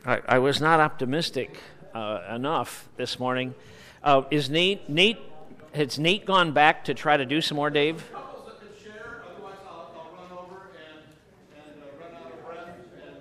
I was not optimistic enough this morning. Is Nate? Has Nate gone back to try to do some more, Dave? Couples that could share, otherwise I'll run over and run out of breath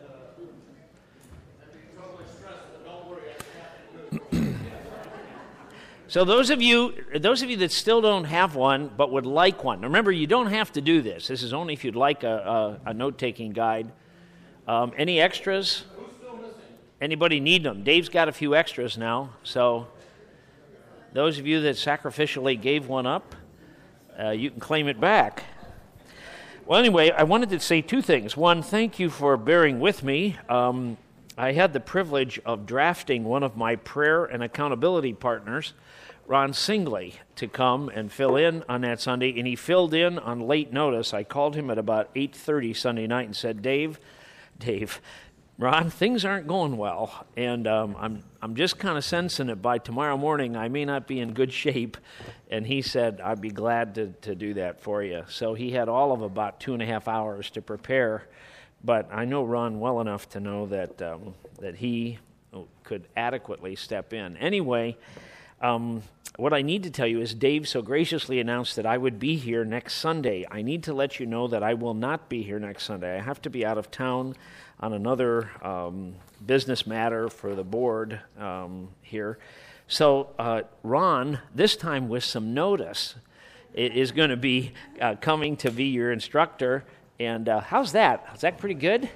and be totally stressed. But don't worry, I can. So those of you that still don't have one but would like one, remember you don't have to do this. This is only if you'd like a note-taking guide. Any extras? Anybody need them? Dave's got a few extras now, so those of you that sacrificially gave one up, you can claim it back. Well, anyway, I wanted to say two things. One, thank you for bearing with me. I had the privilege of drafting one of my prayer and accountability partners, Ron Singley, to come and fill in on that Sunday, and he filled in on late notice. I called him at about 8:30 Sunday night and said, Dave, Ron, things aren't going well, and I'm just kind of sensing it. By tomorrow morning, I may not be in good shape. And he said, I'd be glad to do that for you. So he had all of about 2.5 hours to prepare, but I know Ron well enough to know that he could adequately step in. Anyway, what I need to tell you is Dave so graciously announced that I would be here next Sunday. I need to let you know that I will not be here next Sunday. I have to be out of town on another business matter for the board here. So Ron, this time with some notice, is going to be coming to be your instructor. And how's that? Is that pretty good?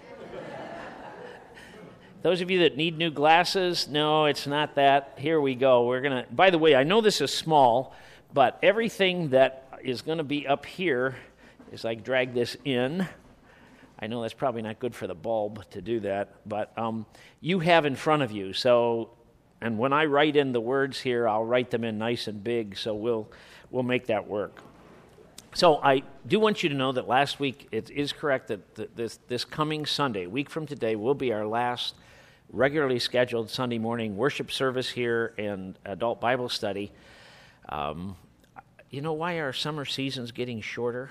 Those of you that need new glasses, no, it's not that. Here we go. We're going to, by the way, I know this is small, but everything that is going to be up here is like drag this in. I know that's probably not good for the bulb to do that, but you have in front of you. So, and when I write in the words here, I'll write them in nice and big, so we'll make that work. So I do want you to know that last week, it is correct that this coming Sunday, a week from today, will be our last regularly scheduled Sunday morning worship service here and adult Bible study. You know why our summer season's getting shorter?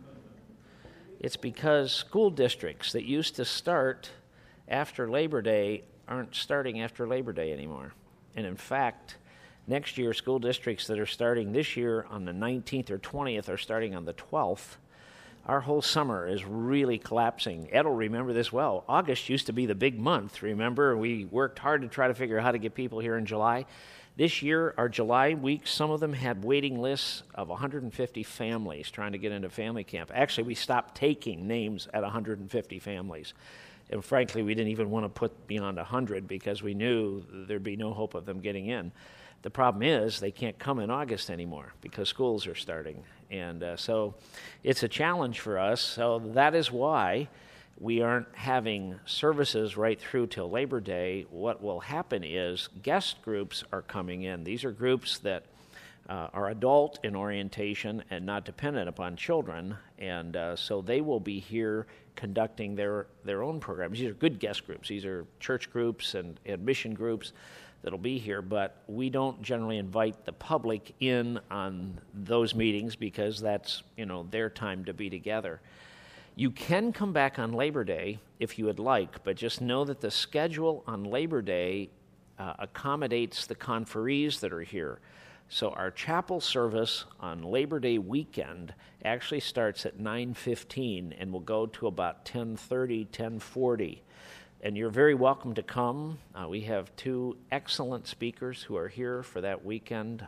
It's because school districts that used to start after Labor Day aren't starting after Labor Day anymore. And in fact, next year, school districts that are starting this year on the 19th or 20th are starting on the 12th. Our whole summer is really collapsing. Ed will remember this well. August used to be the big month, remember? We worked hard to try to figure out how to get people here in July. This year, our July weeks, some of them had waiting lists of 150 families trying to get into family camp. Actually, we stopped taking names at 150 families. And frankly, we didn't even want to put beyond 100 because we knew there'd be no hope of them getting in. The problem is they can't come in August anymore because schools are starting. And so it's a challenge for us. So that is why we aren't having services right through till Labor Day. What will happen is guest groups are coming in. These are groups that are adult in orientation and not dependent upon children. And so they will be here conducting their own programs. These are good guest groups. These are church groups and mission groups that'll be here, but we don't generally invite the public in on those meetings because that's, their time to be together. You can come back on Labor Day if you would like, but just know that the schedule on Labor Day accommodates the conferees that are here. So our chapel service on Labor Day weekend actually starts at 9:15 and will go to about 10:30, 10:40. And you're very welcome to come. We have two excellent speakers who are here for that weekend,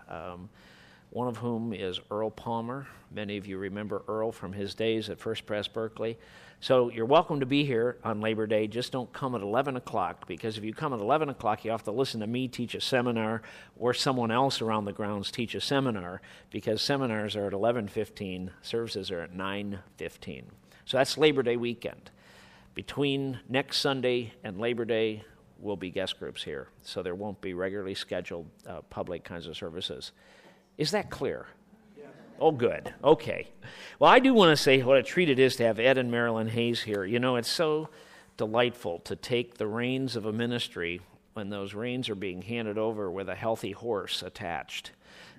one of whom is Earl Palmer. Many of you remember Earl from his days at First Pres Berkeley. So you're welcome to be here on Labor Day. Just don't come at 11 o'clock, because if you come at 11 o'clock, you have to listen to me teach a seminar or someone else around the grounds teach a seminar, because seminars are at 11:15, services are at 9:15. So that's Labor Day weekend. Between next Sunday and Labor Day will be guest groups here, so there won't be regularly scheduled public kinds of services. Is that clear? Yes. Oh, good. Okay. Well, I do want to say what a treat it is to have Ed and Marilyn Hayes here. It's so delightful to take the reins of a ministry when those reins are being handed over with a healthy horse attached.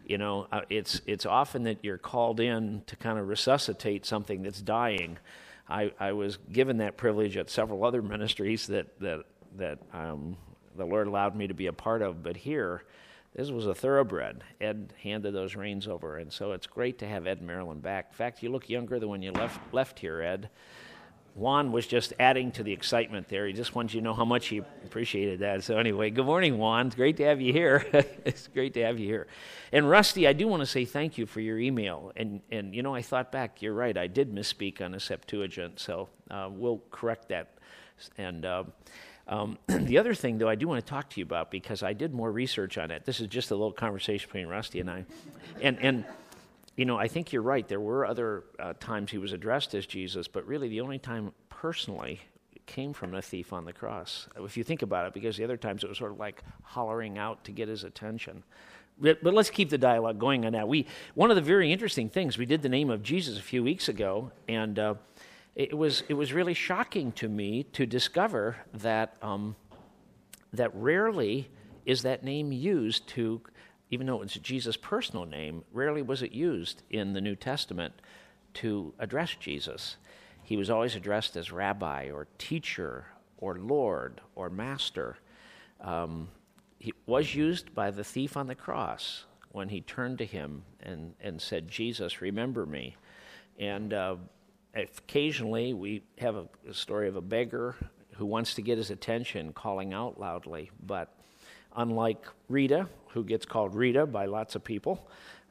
It's often that you're called in to kind of resuscitate something that's dying. I was given that privilege at several other ministries that that the Lord allowed me to be a part of. But here, this was a thoroughbred. Ed handed those reins over, and so it's great to have Ed and Marilyn back. In fact, you look younger than when you left here, Ed. Juan was just adding to the excitement there. He just wanted you to know how much he appreciated that. So anyway, good morning, Juan. It's great to have you here. It's great to have you here. And Rusty, I do want to say thank you for your email. And you know, I thought back, you're right, I did misspeak on the Septuagint, so we'll correct that. And the other thing, though, I do want to talk to you about, because I did more research on it. This is just a little conversation between Rusty and I. And you know, I think you're right. There were other times he was addressed as Jesus, but really the only time personally came from the thief on the cross, if you think about it, because the other times it was sort of like hollering out to get his attention. But let's keep the dialogue going on that. One of the very interesting things, we did the name of Jesus a few weeks ago, and it was really shocking to me to discover that that rarely is that name used to, even though it's Jesus' personal name, rarely was it used in the New Testament to address Jesus. He was always addressed as rabbi or teacher or Lord or master. He was used by the thief on the cross when he turned to him and said, Jesus, remember me. And occasionally we have a story of a beggar who wants to get his attention calling out loudly, but unlike Rita, who gets called Rita by lots of people,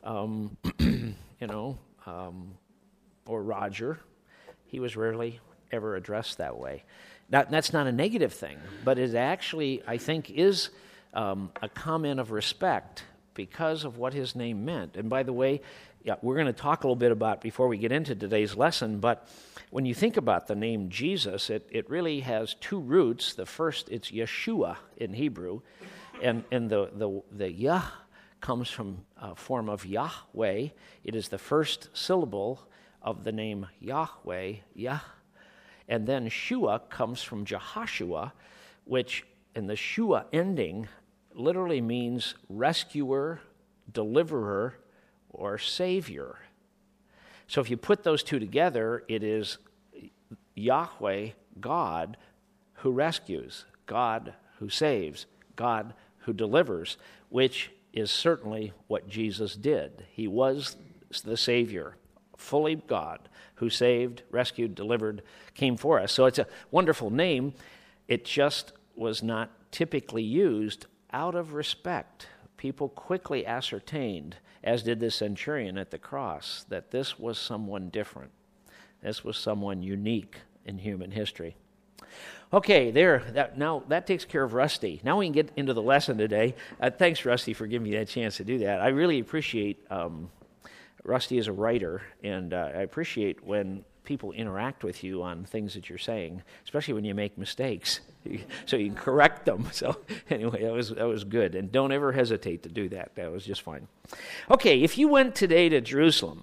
or Roger, he was rarely ever addressed that way. Now, that's not a negative thing, but it actually, I think, is a comment of respect because of what his name meant. And by the way, we're going to talk a little bit about before we get into today's lesson, but when you think about the name Jesus, it really has two roots. The first, it's Yeshua in Hebrew, and the Yah comes from a form of Yahweh. It is the first syllable of the name Yahweh, Yah. And then Shua comes from Jehoshua, which in the Shua ending literally means rescuer, deliverer, or savior. So if you put those two together, it is Yahweh, God, who rescues, God who saves, God who delivers, which is certainly what Jesus did. He was the Savior, fully God, who saved, rescued, delivered, came for us. So it's a wonderful name. It just was not typically used out of respect. People quickly ascertained, as did the centurion at the cross, that this was someone different. This was someone unique in human history. Okay, now that takes care of Rusty. Now we can get into the lesson today. Thanks, Rusty, for giving me that chance to do that. I really appreciate Rusty as a writer, and I appreciate when people interact with you on things that you're saying, especially when you make mistakes, so you can correct them. So anyway, that was good, and don't ever hesitate to do that. That was just fine. Okay, if you went today to Jerusalem,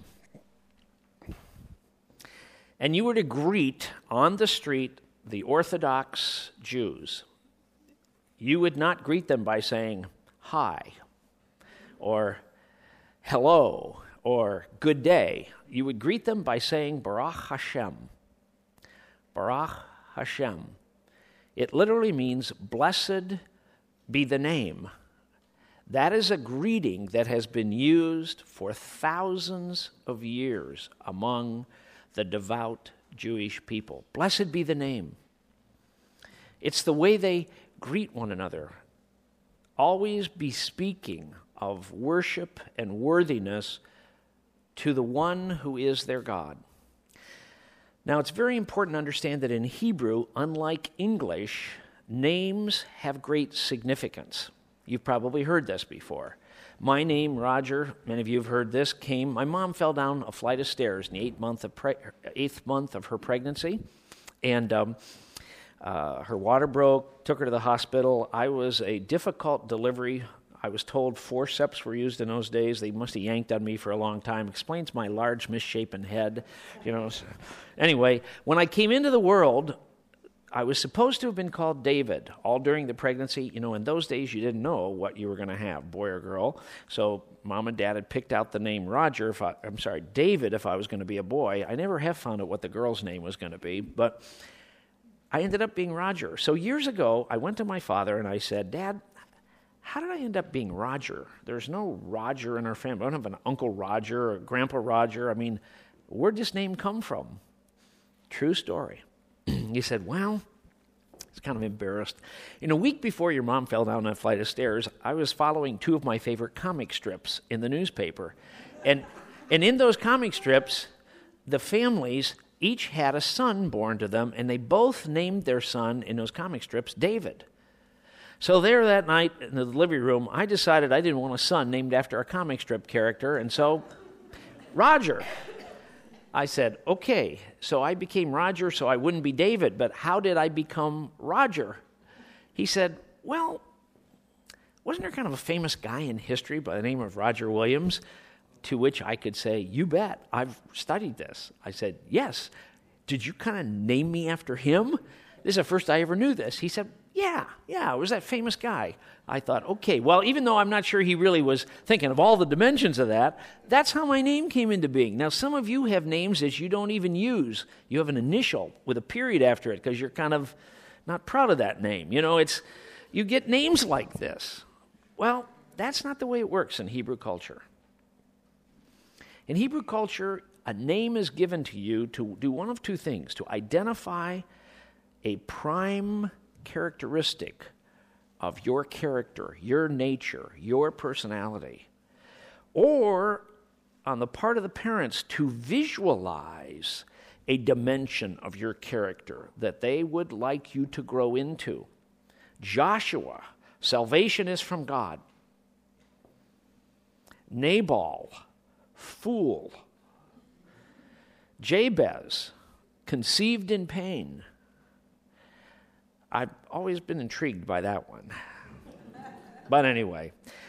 and you were to greet on the street the Orthodox Jews, you would not greet them by saying hi, or hello, or good day. You would greet them by saying Baruch Hashem. Baruch Hashem. It literally means blessed be the name. That is a greeting that has been used for thousands of years among the devout Jewish people. Blessed be the name. It's the way they greet one another. Always be speaking of worship and worthiness to the one who is their God. Now, it's very important to understand that in Hebrew, unlike English, names have great significance. You've probably heard this before. My name, Roger, many of you have heard this, my mom fell down a flight of stairs in the eighth month of her pregnancy, and her water broke, took her to the hospital. I was a difficult delivery. I was told forceps were used in those days. They must have yanked on me for a long time. Explains my large, misshapen head. So. Anyway, when I came into the world, I was supposed to have been called David all during the pregnancy. In those days, you didn't know what you were going to have, boy or girl. So Mom and Dad had picked out the name David if I was going to be a boy. I never have found out what the girl's name was going to be. But I ended up being Roger. So years ago, I went to my father and I said, Dad, how did I end up being Roger? There's no Roger in our family. I don't have an Uncle Roger or Grandpa Roger. I mean, where'd this name come from? True story. He said, well, he's kind of embarrassed. In a week before your mom fell down that flight of stairs, I was following two of my favorite comic strips in the newspaper. And in those comic strips, the families each had a son born to them, and they both named their son in those comic strips David. So there that night in the living room, I decided I didn't want a son named after a comic strip character, and so Roger. I said, okay, so I became Roger so I wouldn't be David, but how did I become Roger? He said, well, wasn't there kind of a famous guy in history by the name of Roger Williams? To which I could say, you bet, I've studied this. I said, yes. Did you kind of name me after him? This is the first I ever knew this. He said, yeah, it was that famous guy. I thought, okay, well, even though I'm not sure he really was thinking of all the dimensions of that, that's how my name came into being. Now, some of you have names that you don't even use. You have an initial with a period after it because you're kind of not proud of that name. You know, you get names like this. Well, that's not the way it works in Hebrew culture. In Hebrew culture, a name is given to you to do one of two things: to identify a prime characteristic of your character, your nature, your personality, or on the part of the parents to visualize a dimension of your character that they would like you to grow into. Joshua, salvation is from God. Nabal, fool. Jabez, conceived in pain. I've always been intrigued by that one. But anyway,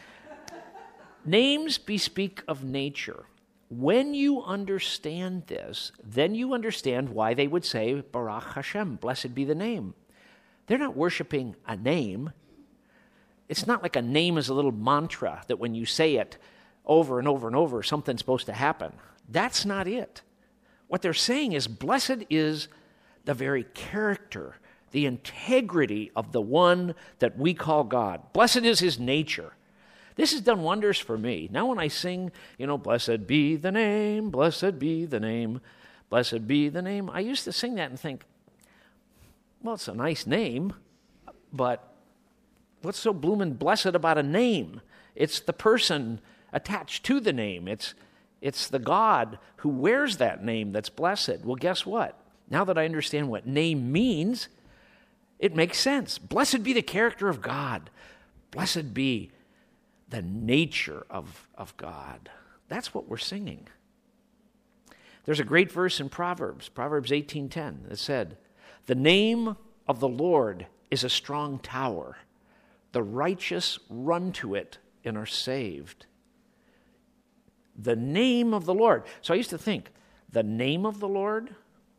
names bespeak of nature. When you understand this, then you understand why they would say, Baruch Hashem, blessed be the name. They're not worshiping a name. It's not like a name is a little mantra that when you say it over and over and over, something's supposed to happen. That's not it. What they're saying is, blessed is the very character, the integrity of the one that we call God. Blessed is his nature. This has done wonders for me. Now when I sing, blessed be the name, blessed be the name, blessed be the name, I used to sing that and think, well, it's a nice name, but what's so bloomin' blessed about a name? It's the person attached to the name. It's the God who wears that name that's blessed. Well, guess what? Now that I understand what name means, it makes sense. Blessed be the character of God. Blessed be the nature of God. That's what we're singing. There's a great verse in Proverbs 18:10, that said, the name of the Lord is a strong tower. The righteous run to it and are saved. The name of the Lord. So I used to think, the name of the Lord?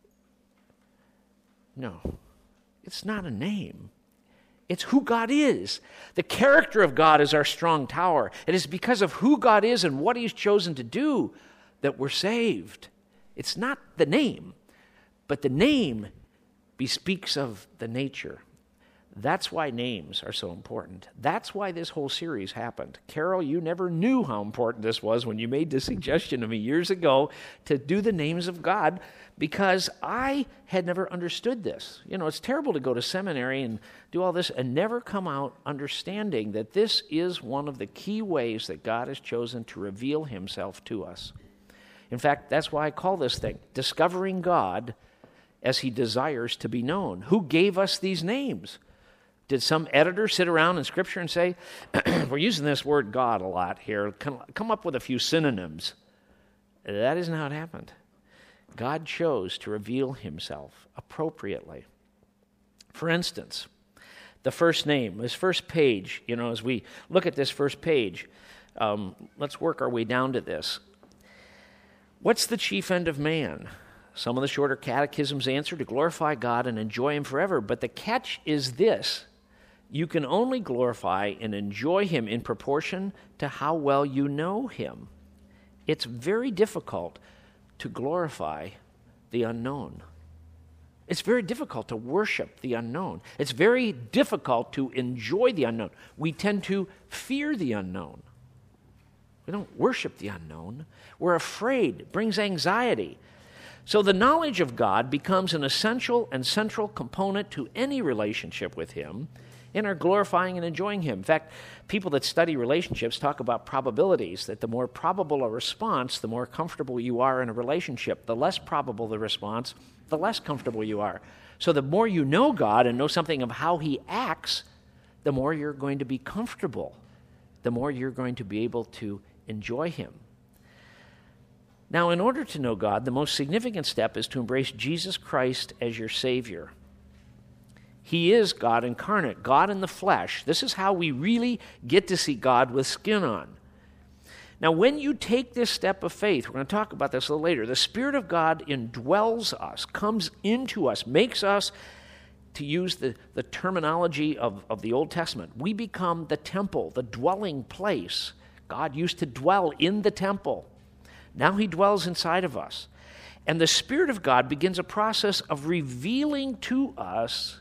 No, it's not a name. It's who God is. The character of God is our strong tower. It is because of who God is and what he's chosen to do that we're saved. It's not the name, but the name bespeaks of the nature. That's why names are so important. That's why this whole series happened. Carol, you never knew how important this was when you made the suggestion to me years ago to do the names of God, because I had never understood this. It's terrible to go to seminary and do all this and never come out understanding that this is one of the key ways that God has chosen to reveal himself to us. In fact, that's why I call this thing Discovering God as he desires to be known. Who gave us these names? Did some editor sit around in Scripture and say, we're using this word God a lot here, come up with a few synonyms? That isn't how it happened. God chose to reveal himself appropriately. For instance, the first name, this first page, as we look at this first page, let's work our way down to this. What's the chief end of man? Some of the shorter catechisms answer to glorify God and enjoy him forever, but the catch is this. You can only glorify and enjoy him in proportion to how well you know him. It's very difficult to glorify the unknown. It's very difficult to worship the unknown. It's very difficult to enjoy the unknown. We tend to fear the unknown. We don't worship the unknown. We're afraid. It brings anxiety. So the knowledge of God becomes an essential and central component to any relationship with Him in our glorifying and enjoying Him. In fact, people that study relationships talk about probabilities, that the more probable a response, the more comfortable you are in a relationship. The less probable the response, the less comfortable you are. So the more you know God and know something of how He acts, the more you're going to be comfortable, the more you're going to be able to enjoy Him. Now, in order to know God, the most significant step is to embrace Jesus Christ as your Savior. He is God incarnate, God in the flesh. This is how we really get to see God with skin on. Now, when you take this step of faith, we're going to talk about this a little later, the Spirit of God indwells us, comes into us, makes us, to use the terminology of the Old Testament, we become the temple, the dwelling place. God used to dwell in the temple. Now He dwells inside of us. And the Spirit of God begins a process of revealing to us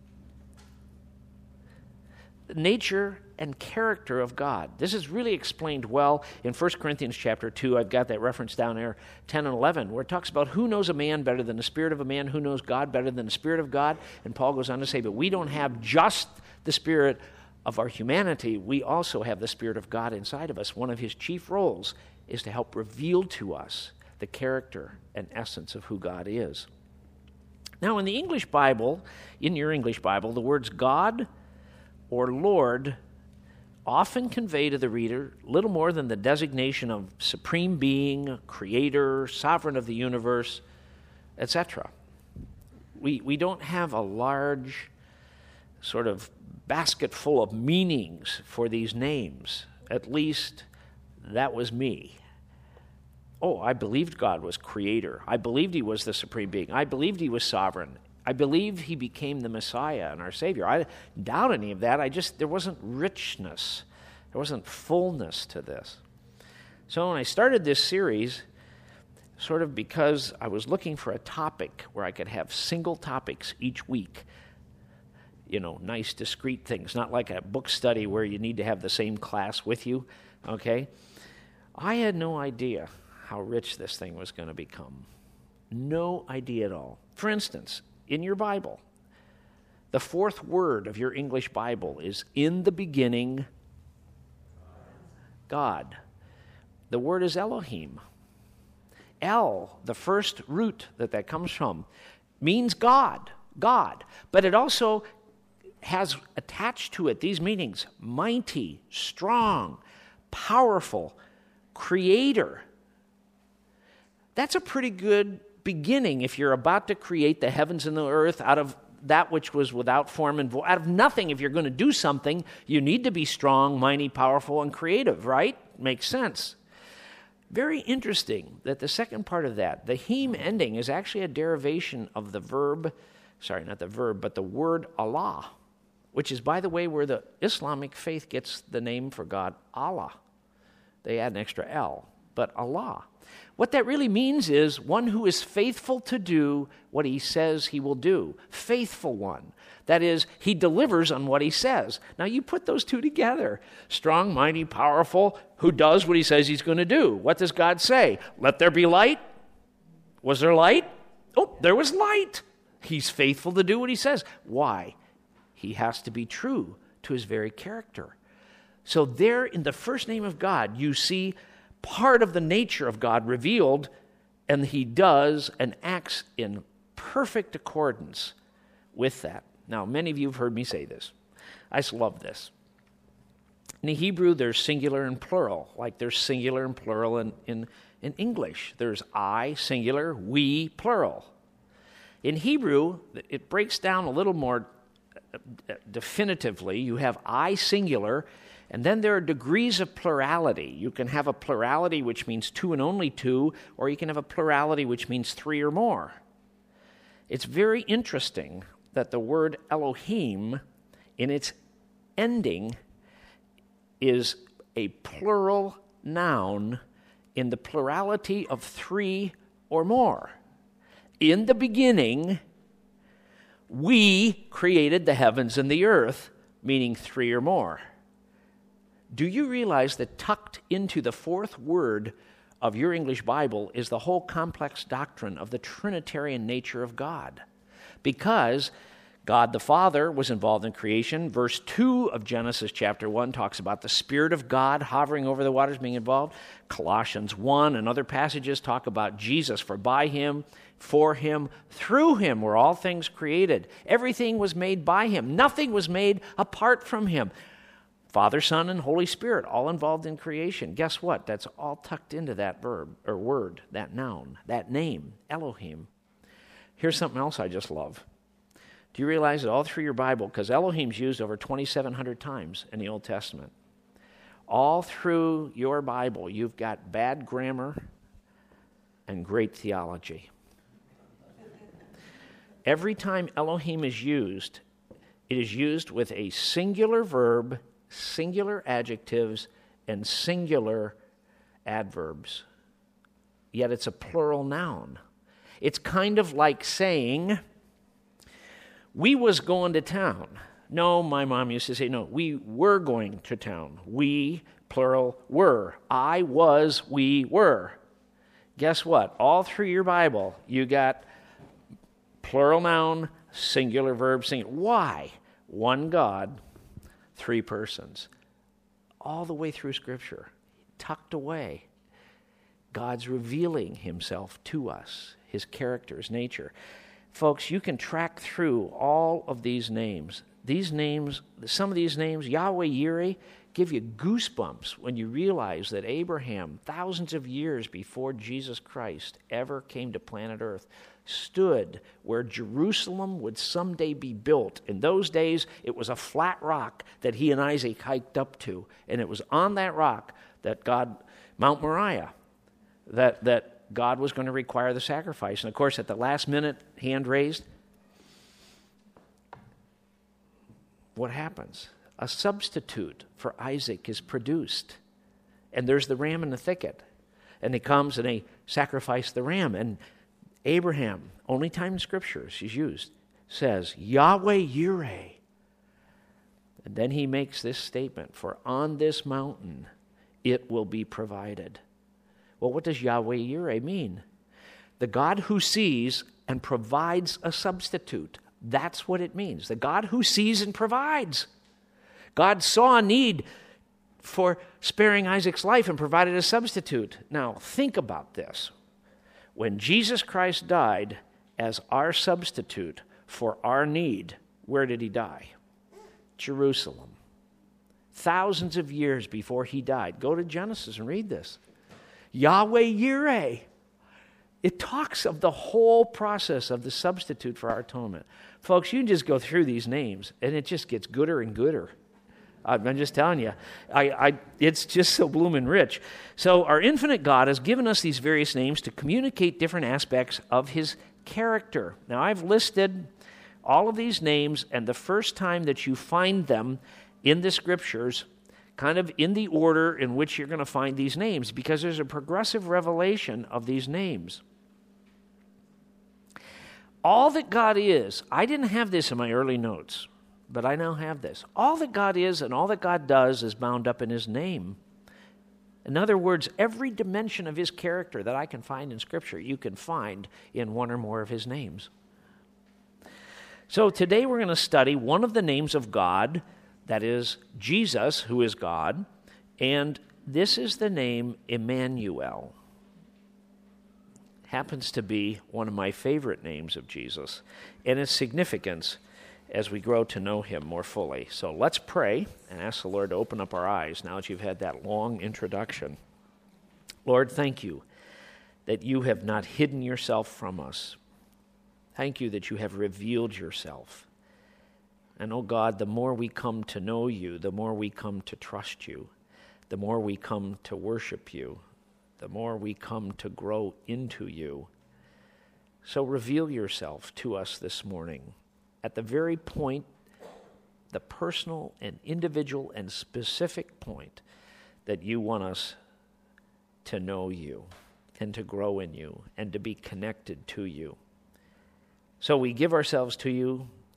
the nature and character of God. This is really explained well in 1 Corinthians chapter 2. I've got that reference down there, 10 and 11, where it talks about who knows a man better than the spirit of a man, who knows God better than the Spirit of God. And Paul goes on to say, but we don't have just the spirit of our humanity. We also have the Spirit of God inside of us. One of His chief roles is to help reveal to us the character and essence of who God is. Now, in the English Bible, in your English Bible, the words God or Lord often convey to the reader little more than the designation of supreme being, creator, sovereign of the universe, etc. We don't have a large sort of basket full of meanings for these names. At least that was me. Oh, I believed God was creator. I believed He was the supreme being. I believed He was sovereign. I believed He became the Messiah and our Savior. I didn't doubt any of that. There wasn't richness. There wasn't fullness to this. So when I started this series, sort of because I was looking for a topic where I could have single topics each week, nice discrete things, not like a book study where you need to have the same class with you, okay? I had no idea how rich this thing was going to become. No idea at all. For instance, in your Bible, the fourth word of your English Bible is in the beginning, God. The word is Elohim. El, the first root that comes from, means God. But it also has attached to it these meanings: mighty, strong, powerful, creator. That's a pretty good beginning if you're about to create the heavens and the earth out of that which was without form and void. Out of nothing, if you're going to do something, you need to be strong, mighty, powerful, and creative, right? Makes sense. Very interesting that the second part of that, the him ending, is actually a derivation of the word Allah, which is, by the way, where the Islamic faith gets the name for God, Allah. They add an extra L, but Allah. What that really means is one who is faithful to do what He says He will do. Faithful one. That is, He delivers on what He says. Now you put those two together. Strong, mighty, powerful, who does what He says He's going to do. What does God say? Let there be light. Was there light? Oh, there was light. He's faithful to do what He says. Why? He has to be true to His very character. So there in the first name of God, you see part of the nature of God revealed, and He does and acts in perfect accordance with that. Now, many of you have heard me say this. I just love this. In the Hebrew, there's singular and plural, like there's singular and plural in English. There's I, singular, we, plural. In Hebrew, it breaks down a little more definitively. You have I, singular, and then there are degrees of plurality. You can have a plurality which means two and only two, or you can have a plurality which means three or more. It's very interesting that the word Elohim, in its ending, is a plural noun in the plurality of three or more. In the beginning, We created the heavens and the earth, meaning three or more. Do you realize that tucked into the fourth word of your English Bible is the whole complex doctrine of the Trinitarian nature of God? Because God the Father was involved in creation. Verse 2 of Genesis chapter 1 talks about the Spirit of God hovering over the waters being involved. Colossians 1 and other passages talk about Jesus, for by him, for him, through him were all things created. Everything was made by him. Nothing was made apart from him. Father, Son, and Holy Spirit, all involved in creation. Guess what? That's all tucked into that verb, or word, that noun, that name, Elohim. Here's something else I just love. Do you realize that all through your Bible, because Elohim's used over 2,700 times in the Old Testament, all through your Bible, you've got bad grammar and great theology. Every time Elohim is used, it is used with a singular verb, singular adjectives, and singular adverbs. Yet it's a plural noun. It's kind of like saying, we was going to town. No, my mom used to say, no, we were going to town. We, plural, were. I was, we were. Guess what? All through your Bible, you got plural noun, singular verb, singular. Why? One God, three persons. All the way through Scripture, tucked away. God's revealing himself to us, his character, his nature. Folks, you can track through all of these names. These names, some of these names, Yahweh Yireh, give you goosebumps when you realize that Abraham, thousands of years before Jesus Christ ever came to planet Earth, stood where Jerusalem would someday be built. In those days, it was a flat rock that he and Isaac hiked up to, and it was on that rock that God, Mount Moriah, that God was going to require the sacrifice. And of course, at the last minute, hand raised, what happens? A substitute for Isaac is produced. And there's the ram in the thicket. And he comes and they sacrifice the ram. And Abraham, only time in Scripture she's used, says, Yahweh Yireh. And then he makes this statement, for on this mountain it will be provided. Well, what does Yahweh Yireh mean? The God who sees and provides a substitute. That's what it means. The God who sees and provides. God saw a need for sparing Isaac's life and provided a substitute. Now, think about this. When Jesus Christ died as our substitute for our need, where did he die? Jerusalem. Thousands of years before he died. Go to Genesis and read this. Yahweh Yireh. It talks of the whole process of the substitute for our atonement. Folks, you can just go through these names, and it just gets gooder and gooder. I'm just telling you, it's just so bloomin' rich. So our infinite God has given us these various names to communicate different aspects of his character. Now, I've listed all of these names, and the first time that you find them in the Scriptures, kind of in the order in which you're going to find these names, because there's a progressive revelation of these names. All that God is, I didn't have this in my early notes, but I now have this. All that God is and all that God does is bound up in his name. In other words, every dimension of his character that I can find in Scripture, you can find in one or more of his names. So today we're going to study one of the names of God, that is Jesus, who is God, and this is the name Emmanuel. Happens to be one of my favorite names of Jesus, and its significance as we grow to know him more fully. So let's pray and ask the Lord to open up our eyes now that you've had that long introduction. Lord, thank you that you have not hidden yourself from us. Thank you that you have revealed yourself. And, oh God, the more we come to know you, the more we come to trust you, the more we come to worship you, the more we come to grow into you. So reveal yourself to us this morning at the very point, the personal and individual and specific point that you want us to know you and to grow in you and to be connected to you. So we give ourselves to you.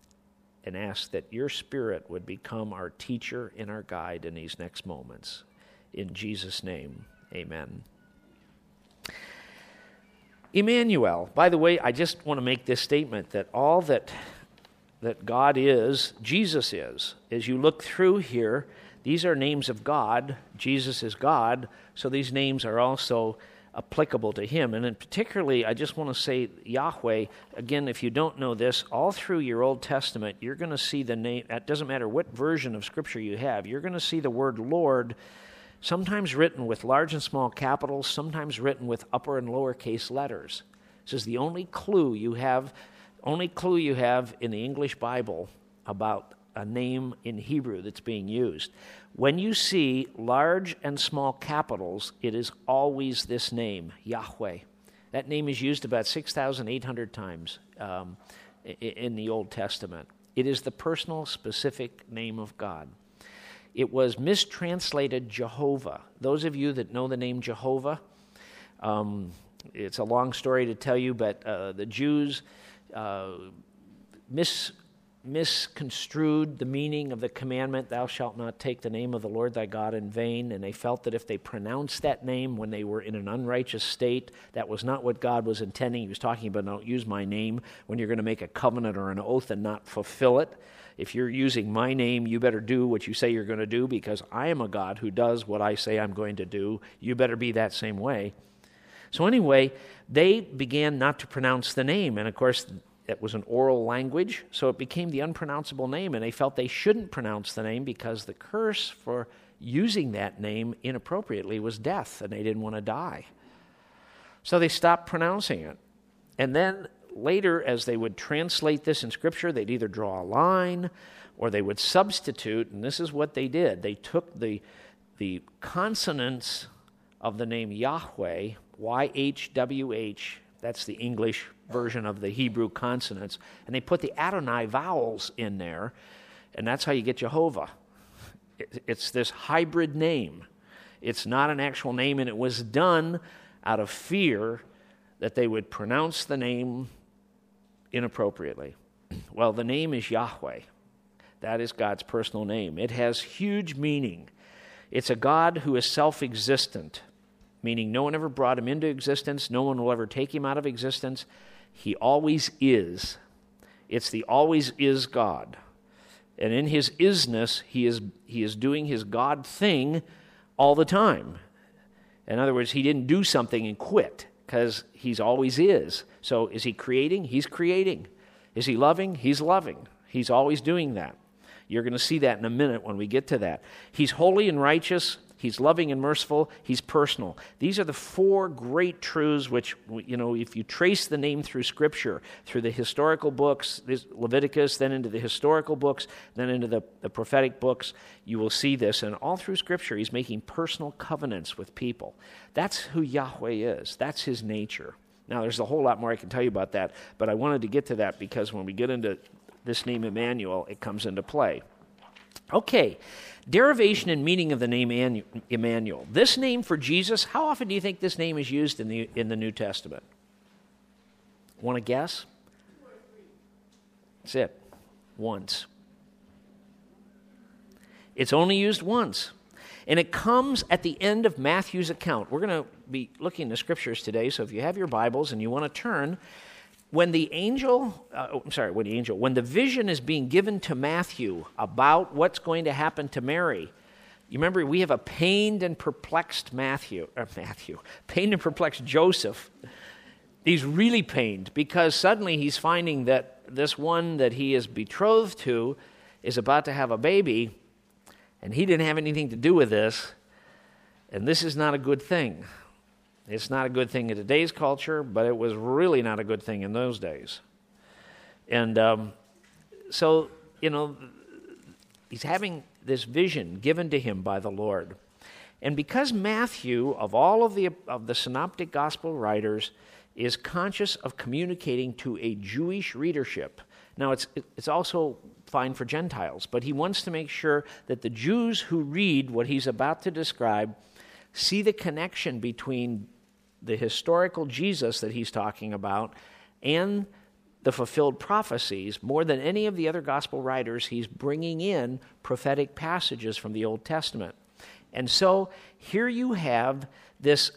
and ask that your Spirit would become our teacher and our guide in these next moments. In Jesus' name, amen. Emmanuel. By the way, I just want to make this statement that all that God is, Jesus is. As you look through here, these are names of God. Jesus is God, so these names are also applicable to him. And then particularly, I just want to say Yahweh, again, if you don't know this, all through your Old Testament, you're going to see the name, it doesn't matter what version of Scripture you have, you're going to see the word Lord sometimes written with large and small capitals, sometimes written with upper and lower case letters. This is the only clue you have in the English Bible about a name in Hebrew that's being used. When you see large and small capitals, it is always this name, Yahweh. That name is used about 6,800 times in the Old Testament. It is the personal, specific name of God. It was mistranslated Jehovah. Those of you that know the name Jehovah, it's a long story to tell you, but the Jews misconstrued the meaning of the commandment, thou shalt not take the name of the Lord thy God in vain, and they felt that if they pronounced that name when they were in an unrighteous state, that was not what God was intending. He was talking about, don't use my name when you're going to make a covenant or an oath and not fulfill it. If you're using my name, you better do what you say you're going to do, because I am a God who does what I say I'm going to do. You better be that same way. So anyway, they began not to pronounce the name, and of course, it was an oral language, so it became the unpronounceable name, and they felt they shouldn't pronounce the name because the curse for using that name inappropriately was death, and they didn't want to die. So they stopped pronouncing it. And then later, as they would translate this in Scripture, they'd either draw a line or they would substitute, and this is what they did. They took the consonants of the name Yahweh, YHWH, that's the English version of the Hebrew consonants, and they put the Adonai vowels in there, and that's how you get Jehovah. It's this hybrid name. It's not an actual name, and it was done out of fear that they would pronounce the name inappropriately. Well, the name is Yahweh. That is God's personal name. It has huge meaning. It's a God who is self-existent, meaning no one ever brought him into existence, no one will ever take him out of existence. He always is. It's the always is God. And in his isness, he is doing his God thing all the time. In other words, he didn't do something and quit, because he's always is. So is he creating? He's creating. Is he loving? He's loving. He's always doing that. You're going to see that in a minute when we get to that. He's holy and righteous. He's loving and merciful. He's personal. These are the four great truths which, if you trace the name through Scripture, through the historical books, Leviticus, then into the historical books, then into the prophetic books, you will see this. And all through Scripture, he's making personal covenants with people. That's who Yahweh is. That's his nature. Now, there's a whole lot more I can tell you about that, but I wanted to get to that because when we get into this name Emmanuel, it comes into play. Okay, derivation and meaning of the name Emmanuel. This name for Jesus, how often do you think this name is used in the New Testament? Want to guess? That's it. Once. It's only used once. And it comes at the end of Matthew's account. We're going to be looking in the Scriptures today, so if you have your Bibles and you want to turn, when the vision is being given to Matthew about what's going to happen to Mary, you remember we have a pained and perplexed pained and perplexed Joseph. He's really pained because suddenly he's finding that this one that he is betrothed to is about to have a baby, and he didn't have anything to do with this, and this is not a good thing. It's not a good thing in today's culture, but it was really not a good thing in those days. And so, he's having this vision given to him by the Lord. And because Matthew, of all of the synoptic gospel writers, is conscious of communicating to a Jewish readership. Now, it's also fine for Gentiles, but he wants to make sure that the Jews who read what he's about to describe see the connection between the historical Jesus that he's talking about and the fulfilled prophecies, more than any of the other gospel writers, he's bringing in prophetic passages from the Old Testament. And so here you have this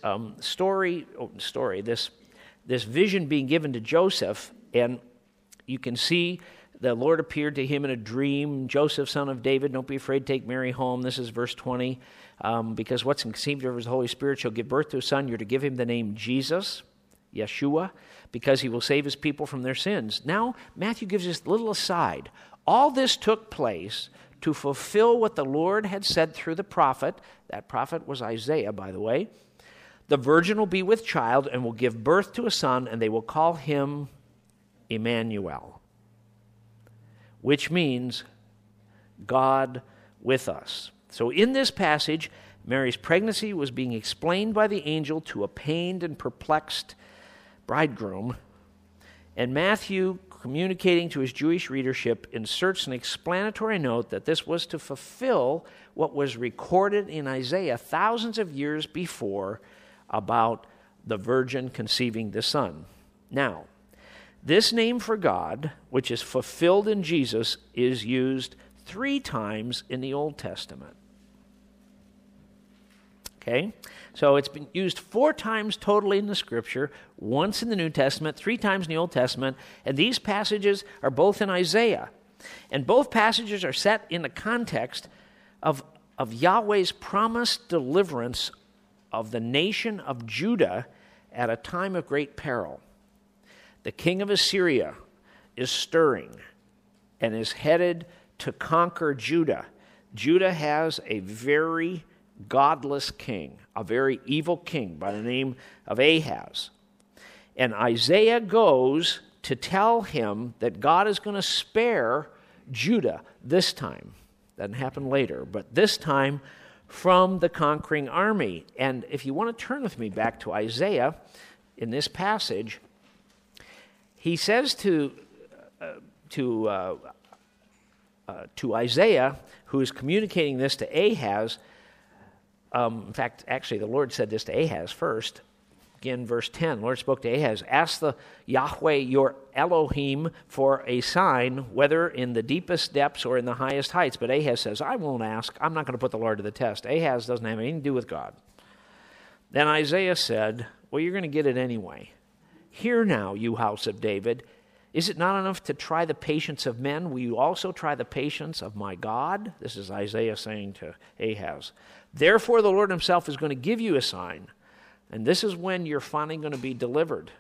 this vision being given to Joseph, and you can see the Lord appeared to him in a dream. Joseph, son of David, don't be afraid, take Mary home. This is verse 20. Because what's conceived of the Holy Spirit shall give birth to a son. You're to give him the name Jesus, Yeshua, because he will save his people from their sins. Now, Matthew gives this little aside. All this took place to fulfill what the Lord had said through the prophet. That prophet was Isaiah, by the way. The virgin will be with child and will give birth to a son, and they will call him Emmanuel, which means God with us. So in this passage, Mary's pregnancy was being explained by the angel to a pained and perplexed bridegroom, and Matthew, communicating to his Jewish readership, inserts an explanatory note that this was to fulfill what was recorded in Isaiah thousands of years before about the virgin conceiving the son. Now, this name for God, which is fulfilled in Jesus, is used 3 times in the Old Testament. Okay? So it's been used 4 times totally in the Scripture, once in the New Testament, 3 times in the Old Testament, and these passages are both in Isaiah. And both passages are set in the context of Yahweh's promised deliverance of the nation of Judah at a time of great peril. The king of Assyria is stirring and is headed to conquer Judah. Judah has a very godless king, a very evil king by the name of Ahaz. And Isaiah goes to tell him that God is going to spare Judah this time. Doesn't happen later, but this time from the conquering army. And if you want to turn with me back to Isaiah, in this passage, he says to Isaiah, who is communicating this to Ahaz, in fact, actually, the Lord said this to Ahaz first. Again, verse 10, the Lord spoke to Ahaz, ask the Yahweh your Elohim for a sign, whether in the deepest depths or in the highest heights. But Ahaz says, I won't ask. I'm not going to put the Lord to the test. Ahaz doesn't have anything to do with God. Then Isaiah said, well, you're going to get it anyway. Hear now, you house of David. Is it not enough to try the patience of men? Will you also try the patience of my God? This is Isaiah saying to Ahaz. Therefore, the Lord himself is going to give you a sign. And this is when you're finally going to be delivered.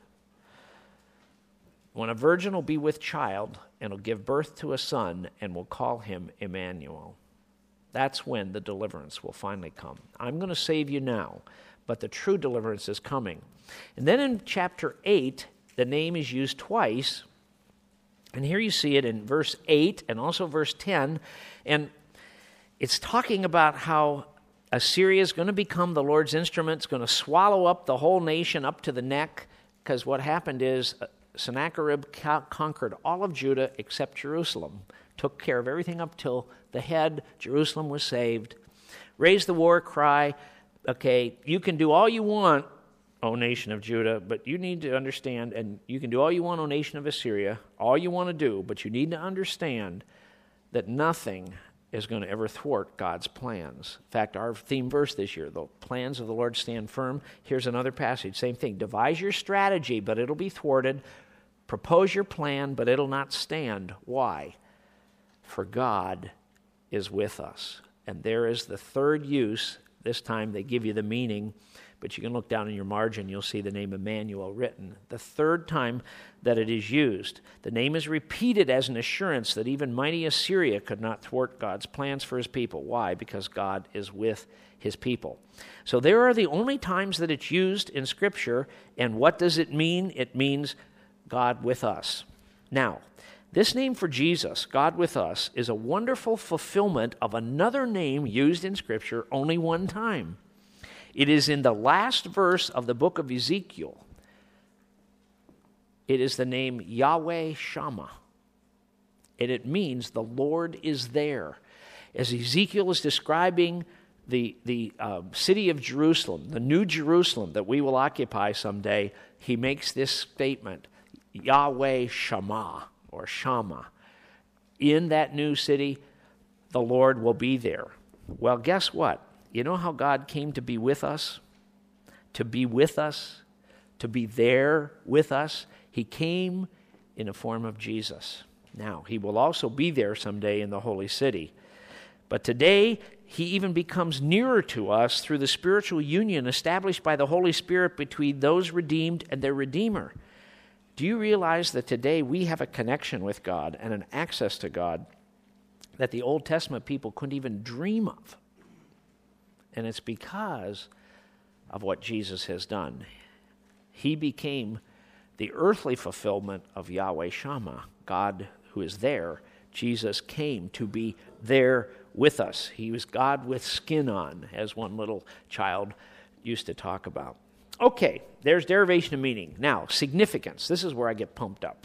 When a virgin will be with child and will give birth to a son and will call him Emmanuel. That's when the deliverance will finally come. I'm going to save you now, but the true deliverance is coming. And then in chapter 8, the name is used twice. And here you see it in verse 8 and also verse 10. And it's talking about how Assyria is going to become the Lord's instrument. It's going to swallow up the whole nation up to the neck, because what happened is Sennacherib conquered all of Judah except Jerusalem, took care of everything up till the head. Jerusalem was saved. Raised the war cry, okay, you can do all you want, O nation of Judah, but you need to understand, and you can do all you want, O nation of Assyria, all you want to do, but you need to understand that nothing is going to ever thwart God's plans. In fact, our theme verse this year, the plans of the Lord stand firm. Here's another passage, same thing. Devise your strategy, but it'll be thwarted. Propose your plan, but it'll not stand. Why? For God is with us. And there is the third use. This time they give you the meaning, but you can look down in your margin, you'll see the name Emmanuel written. The third time that it is used. The name is repeated as an assurance that even mighty Assyria could not thwart God's plans for his people. Why? Because God is with his people. So there are the only times that it's used in Scripture, and what does it mean? It means God with us. Now, this name for Jesus, God with us, is a wonderful fulfillment of another name used in Scripture only one time. It is in the last verse of the book of Ezekiel. It is the name Yahweh Shammah, and it means the Lord is there. As Ezekiel is describing the city of Jerusalem, the new Jerusalem that we will occupy someday, he makes this statement, Yahweh Shammah, or Shammah. In that new city, the Lord will be there. Well, guess what? You know how God came to be with us? To be with us? To be there with us? He came in the form of Jesus. Now, he will also be there someday in the holy city. But today, he even becomes nearer to us through the spiritual union established by the Holy Spirit between those redeemed and their Redeemer. Do you realize that today we have a connection with God and an access to God that the Old Testament people couldn't even dream of? And it's because of what Jesus has done. He became the earthly fulfillment of Yahweh Shammah, God who is there. Jesus came to be there with us. He was God with skin on, as one little child used to talk about. Okay, there's derivation of meaning. Now, significance. This is where I get pumped up.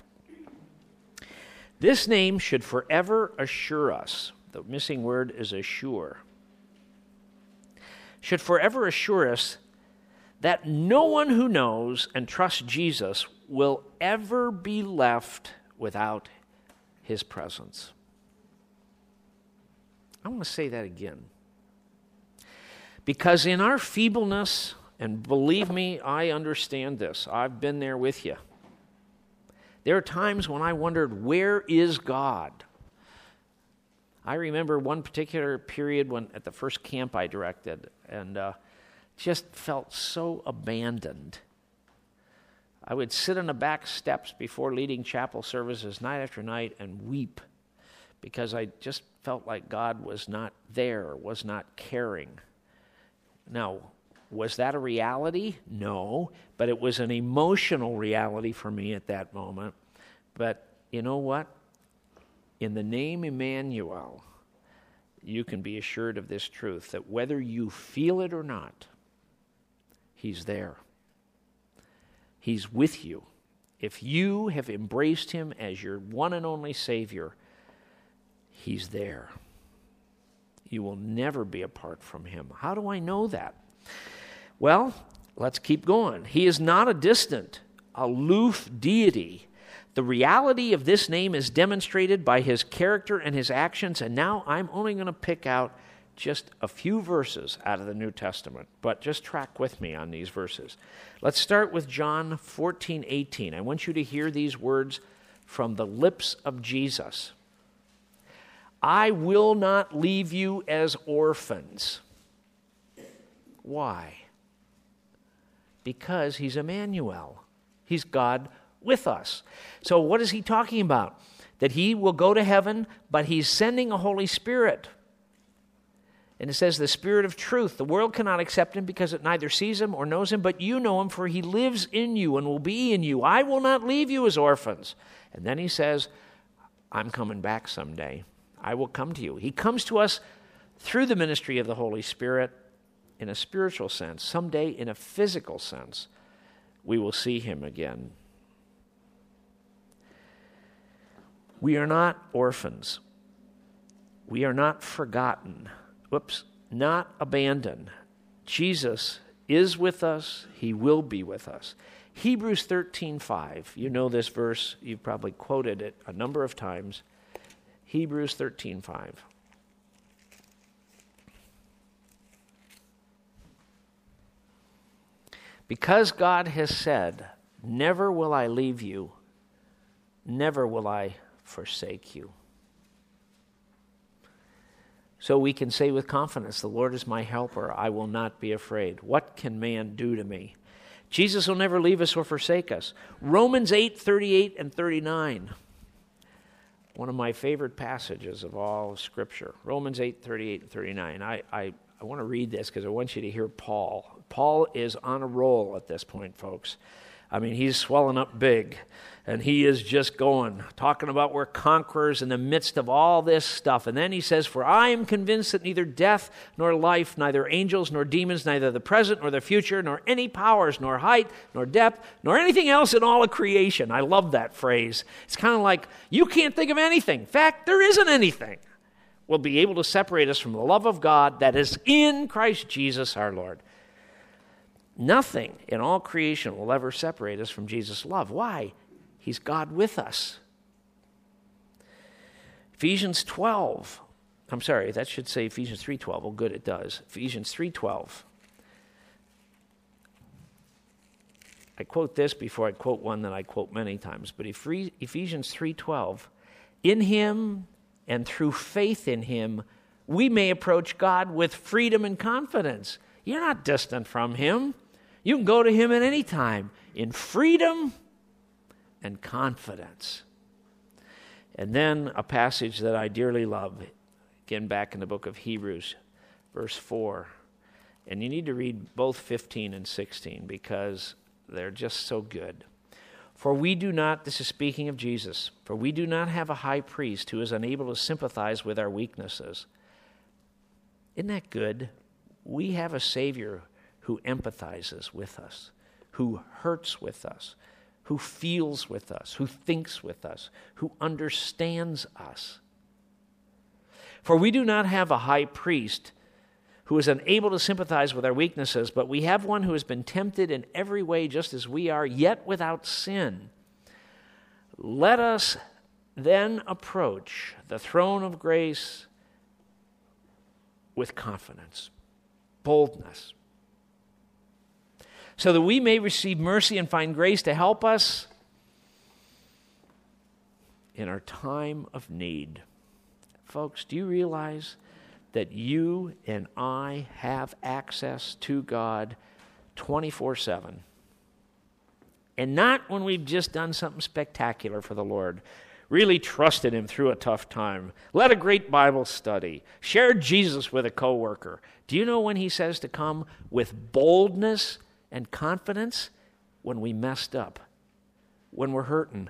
This name should forever assure us. The missing word is assure. Should forever assure us that no one who knows and trusts Jesus will ever be left without his presence. I want to say that again. Because in our feebleness, and believe me, I understand this. I've been there with you. There are times when I wondered, where is God? I remember one particular period when at the first camp I directed, and just felt so abandoned. I would sit on the back steps before leading chapel services night after night and weep because I just felt like God was not there, was not caring. Now, was that a reality? No, but it was an emotional reality for me at that moment. But you know what? In the name Emmanuel, you can be assured of this truth, that whether you feel it or not, he's there. He's with you. If you have embraced him as your one and only Savior, he's there. You will never be apart from him. How do I know that? Well, let's keep going. He is not a distant, aloof deity. The reality of this name is demonstrated by his character and his actions, and now I'm only going to pick out just a few verses out of the New Testament, but just track with me on these verses. Let's start with John 14:18. I want you to hear these words from the lips of Jesus. I will not leave you as orphans. Why? Because he's Emmanuel. He's God with us. So what is he talking about? That he will go to heaven, but he's sending a Holy Spirit. And it says, the Spirit of truth. The world cannot accept him because it neither sees him or knows him, but you know him, for he lives in you and will be in you. I will not leave you as orphans. And then he says, I'm coming back someday. I will come to you. He comes to us through the ministry of the Holy Spirit in a spiritual sense. Someday, in a physical sense, we will see him again. We are not orphans. We are not forgotten. Not abandoned. Jesus is with us. He will be with us. Hebrews 13:5. You know this verse. You've probably quoted it a number of times. Hebrews 13:5. Because God has said, never will I leave you, never will I forsake you. So we can say with confidence, the Lord is my helper, I will not be afraid. What can man do to me? Jesus will never leave us or forsake us. Romans 8:38 and 39. One of my favorite passages of all of Scripture. Romans 8:38 and 39. I want to read this because I want you to hear Paul. Paul is on a roll at this point, folks. I mean, he's swelling up big, and he is just going, talking about we're conquerors in the midst of all this stuff. And then he says, for I am convinced that neither death nor life, neither angels nor demons, neither the present nor the future, nor any powers, nor height, nor depth, nor anything else in all of creation. I love that phrase. It's kind of like, you can't think of anything. In fact, there isn't anything will be able to separate us from the love of God that is in Christ Jesus our Lord. Nothing in all creation will ever separate us from Jesus' love. Why? He's God with us. Ephesians 12. I'm sorry, that should say Ephesians 3:12. Oh, good, it does. Ephesians 3:12. I quote this before I quote one that I quote many times, but Ephesians 3:12, in him and through faith in him, we may approach God with freedom and confidence. You're not distant from him. You can go to him at any time in freedom and confidence. And then a passage that I dearly love, again back in the book of Hebrews, verse 4. And you need to read both 15 and 16 because they're just so good. For we do not, this is speaking of Jesus, for we do not have a high priest who is unable to sympathize with our weaknesses. Isn't that good? We have a Savior who empathizes with us, who hurts with us, who feels with us, who thinks with us, who understands us. For we do not have a high priest who is unable to sympathize with our weaknesses, but we have one who has been tempted in every way just as we are, yet without sin. Let us then approach the throne of grace with confidence, boldness, so that we may receive mercy and find grace to help us in our time of need. Folks, do you realize that you and I have access to God 24/7? And not when we've just done something spectacular for the Lord, really trusted him through a tough time, led a great Bible study, shared Jesus with a coworker. Do you know when he says to come with boldness and confidence? When we messed up, when we're hurting.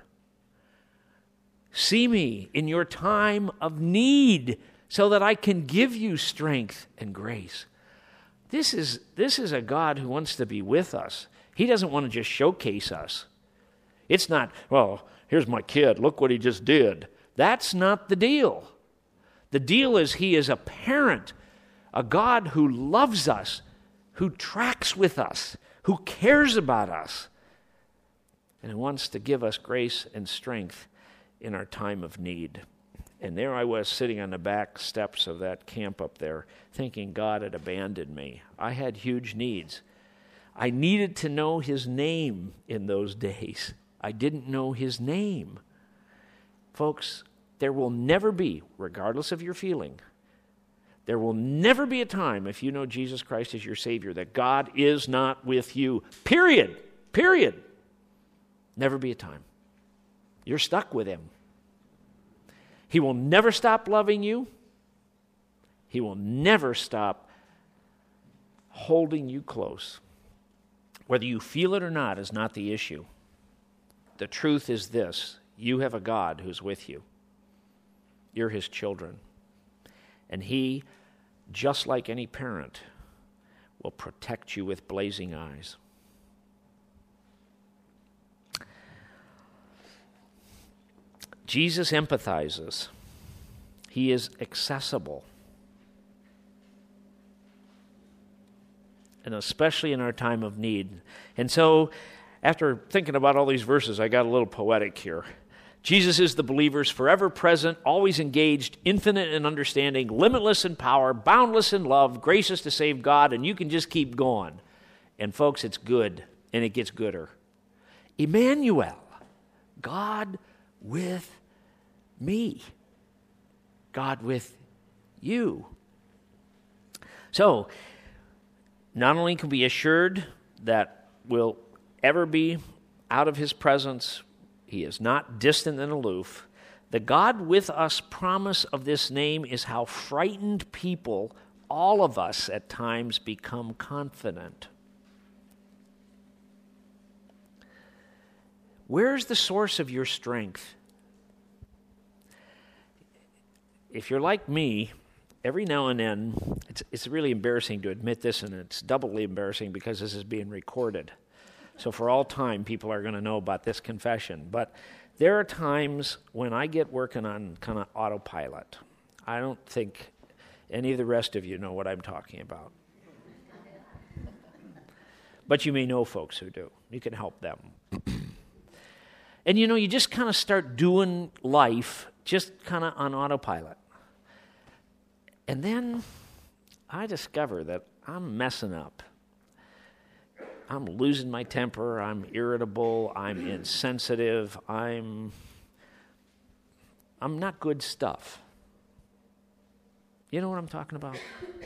See me in your time of need so that I can give you strength and grace. This is a God who wants to be with us. He doesn't want to just showcase us. It's not, well, here's my kid, look what he just did. That's not the deal. The deal is he is a parent, a God who loves us, who tracks with us, who cares about us, and who wants to give us grace and strength in our time of need. And there I was sitting on the back steps of that camp up there, thinking God had abandoned me. I had huge needs. I needed to know his name in those days. I didn't know his name. Folks, there will never be, regardless of your feeling, there will never be a time, if you know Jesus Christ as your Savior, that God is not with you. Period. Period. Never be a time. You're stuck with him. He will never stop loving you. He will never stop holding you close. Whether you feel it or not is not the issue. The truth is this: you have a God who's with you. You're his children. And he, just like any parent, will protect you with blazing eyes. Jesus empathizes. He is accessible. And especially in our time of need. And so, after thinking about all these verses, I got a little poetic here. Jesus is the believer's forever present, always engaged, infinite in understanding, limitless in power, boundless in love, gracious to save God, and you can just keep going. And folks, it's good, and it gets gooder. Emmanuel, God with me. God with you. So, not only can we be assured that we'll ever be out of his presence, he is not distant and aloof. The God with us promise of this name is how frightened people, all of us at times, become confident. Where's the source of your strength? If you're like me, every now and then, it's really embarrassing to admit this, and it's doubly embarrassing because this is being recorded. So for all time, people are going to know about this confession. But there are times when I get working on kind of autopilot. I don't think any of the rest of you know what I'm talking about. But you may know folks who do. You can help them. And you just kind of start doing life just kind of on autopilot. And then I discover that I'm messing up. I'm losing my temper, I'm irritable, I'm insensitive, I'm not good stuff. You know what I'm talking about?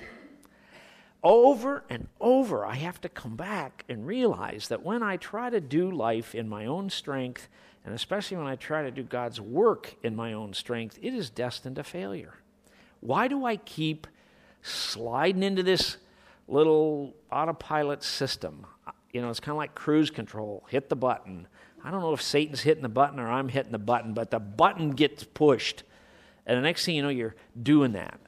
Over and over, I have to come back and realize that when I try to do life in my own strength, and especially when I try to do God's work in my own strength, it is destined to failure. Why do I keep sliding into this little autopilot system? It's kind of like cruise control. Hit the button. I don't know if Satan's hitting the button or I'm hitting the button, but the button gets pushed. And the next thing you know, you're doing that.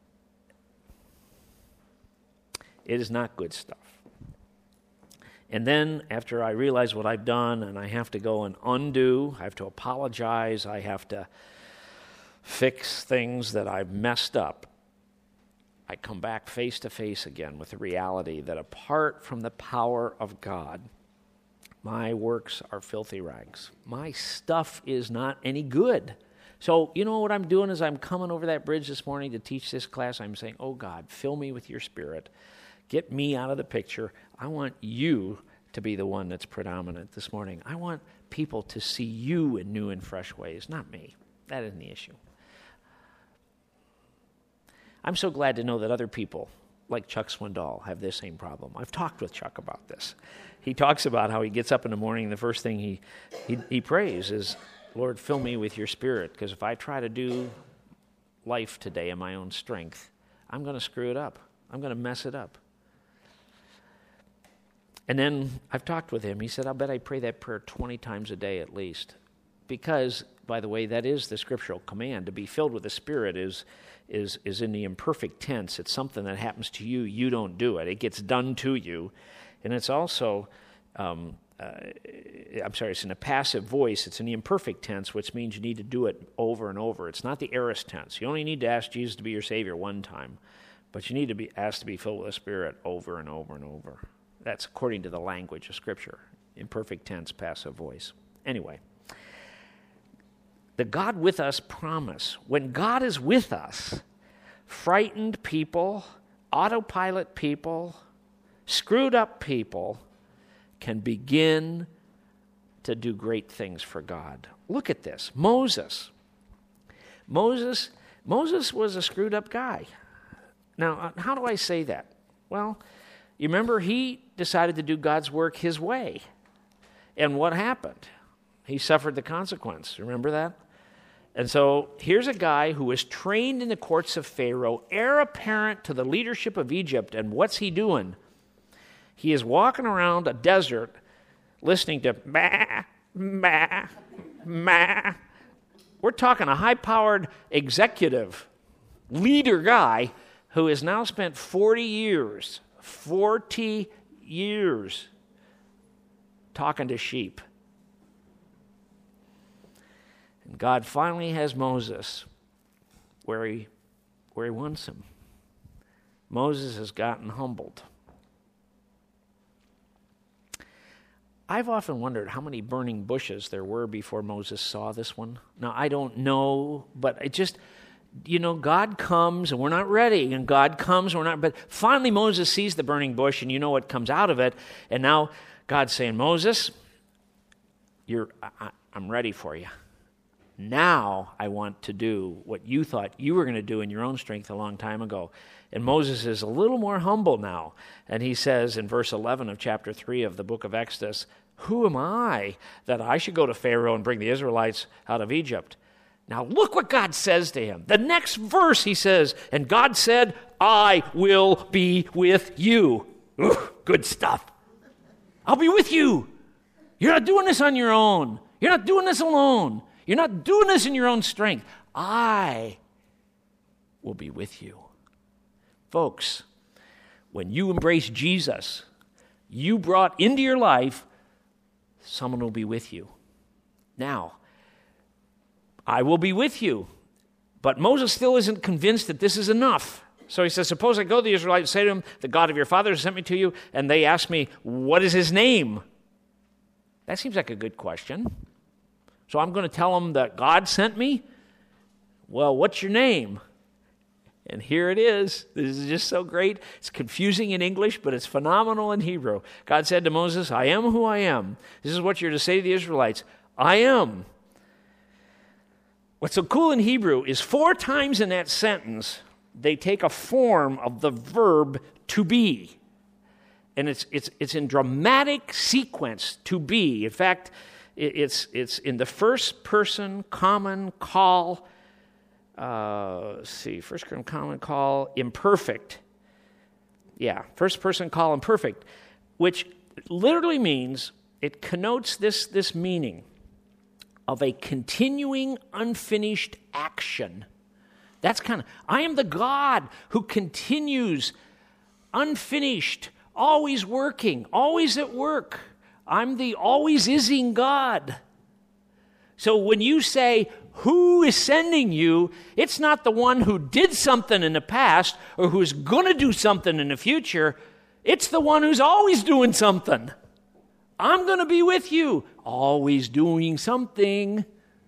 It is not good stuff. And then after I realize what I've done and I have to go and undo, I have to apologize, I have to fix things that I've messed up, I come back face to face again with the reality that apart from the power of God, my works are filthy rags. My stuff is not any good. So what I'm doing is I'm coming over that bridge this morning to teach this class. I'm saying, oh God, fill me with your Spirit. Get me out of the picture. I want you to be the one that's predominant this morning. I want people to see you in new and fresh ways, not me. That isn't the issue. I'm so glad to know that other people, like Chuck Swindoll, have this same problem. I've talked with Chuck about this. He talks about how he gets up in the morning and the first thing he prays is, Lord, fill me with your Spirit, because if I try to do life today in my own strength, I'm going to screw it up. I'm going to mess it up. And then I've talked with him. He said, I'll bet I pray that prayer 20 times a day at least. Because, by the way, that is the scriptural command. To be filled with the Spirit is in the imperfect tense. It's something that happens to you. You don't do it. It gets done to you. And it's also, it's in a passive voice. It's in the imperfect tense, which means you need to do it over and over. It's not the aorist tense. You only need to ask Jesus to be your Savior one time. But you need to be asked to be filled with the Spirit over and over and over. That's according to the language of Scripture. Imperfect tense, passive voice. Anyway, the God with us promise. When God is with us, frightened people, autopilot people, screwed up people can begin to do great things for God. Look at this. Moses was a screwed up guy. Now, how do I say that? Well, you remember he decided to do God's work his way. And what happened? He suffered the consequence. Remember that? And so here's a guy who was trained in the courts of Pharaoh, heir apparent to the leadership of Egypt. And what's he doing? He is walking around a desert listening to ma, ma, ma. We're talking a high-powered executive leader guy who has now spent 40 years talking to sheep. And God finally has Moses where he wants him. Moses has gotten humbled. I've often wondered how many burning bushes there were before Moses saw this one. Now, I don't know, but it just, God comes and we're not ready, and God comes and we're not, but finally Moses sees the burning bush, and you know what comes out of it, and now God's saying, Moses, I'm ready for you. Now I want to do what you thought you were going to do in your own strength a long time ago. And Moses is a little more humble now. And he says in verse 11 of chapter 3 of the book of Exodus, who am I that I should go to Pharaoh and bring the Israelites out of Egypt? Now look what God says to him. The next verse he says, and God said, I will be with you. Ooh, good stuff. I'll be with you. You're not doing this on your own. You're not doing this alone. You're not doing this in your own strength. I will be with you. Folks, when you embrace Jesus, you brought into your life, someone will be with you. Now, I will be with you. But Moses still isn't convinced that this is enough. So he says, suppose I go to the Israelites and say to them, the God of your fathers sent me to you, and they ask me, what is his name? That seems like a good question. So I'm going to tell them that God sent me? Well, what's your name? And here it is. This is just so great. It's confusing in English, but it's phenomenal in Hebrew. God said to Moses, I am who I am. This is what you're to say to the Israelites. I am. What's so cool in Hebrew is 4 times in that sentence, they take a form of the verb to be. And it's in dramatic sequence, to be. In fact, it's in the first person common call. First person common call imperfect. Yeah, first person call imperfect, which literally means, it connotes this meaning of a continuing, unfinished action. That's I am the God who continues, unfinished, always working, always at work. I'm the always-ising God. So when you say, who is sending you, it's not the one who did something in the past or who's going to do something in the future. It's the one who's always doing something. I'm going to be with you, always doing something.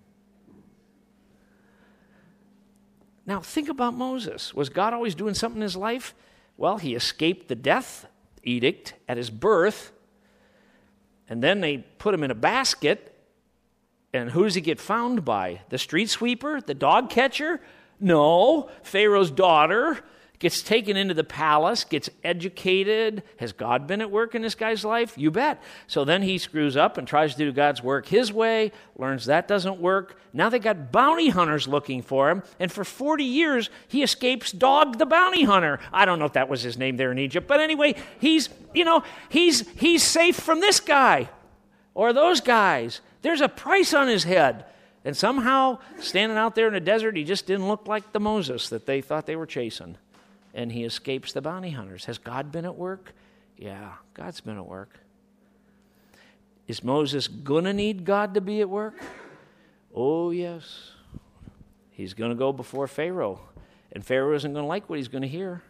Now, think about Moses. Was God always doing something in his life? Well, he escaped the death edict at his birth, and then they put him in a basket, and who does he get found by? The street sweeper? The dog catcher? No. Pharaoh's daughter gets taken into the palace, gets educated. Has God been at work in this guy's life? You bet. So then he screws up and tries to do God's work his way, learns that doesn't work. Now they got bounty hunters looking for him, and for 40 years he escapes Dog the bounty hunter. I don't know if that was his name there in Egypt, but anyway, he's safe from this guy or those guys. There's a price on his head. And somehow, standing out there in the desert, he just didn't look like the Moses that they thought they were chasing. And he escapes the bounty hunters. Has God been at work? Yeah, God's been at work. Is Moses going to need God to be at work? Oh, yes. He's going to go before Pharaoh. And Pharaoh isn't going to like what he's going to hear.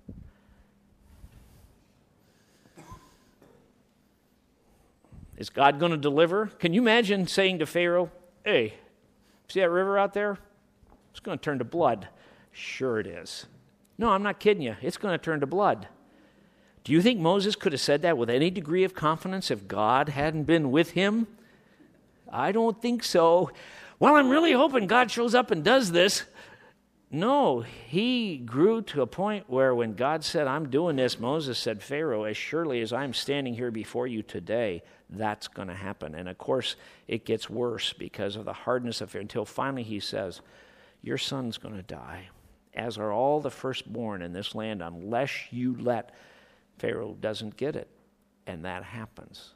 Is God going to deliver? Can you imagine saying to Pharaoh, hey, see that river out there? It's going to turn to blood. Sure it is. No, I'm not kidding you. It's going to turn to blood. Do you think Moses could have said that with any degree of confidence if God hadn't been with him? I don't think so. Well, I'm really hoping God shows up and does this. No, he grew to a point where when God said, I'm doing this, Moses said, Pharaoh, as surely as I'm standing here before you today, that's going to happen. And of course, it gets worse because of the hardness of Pharaoh until finally he says, your son's going to die, as are all the firstborn in this land, unless you let. Pharaoh doesn't get it. And that happens.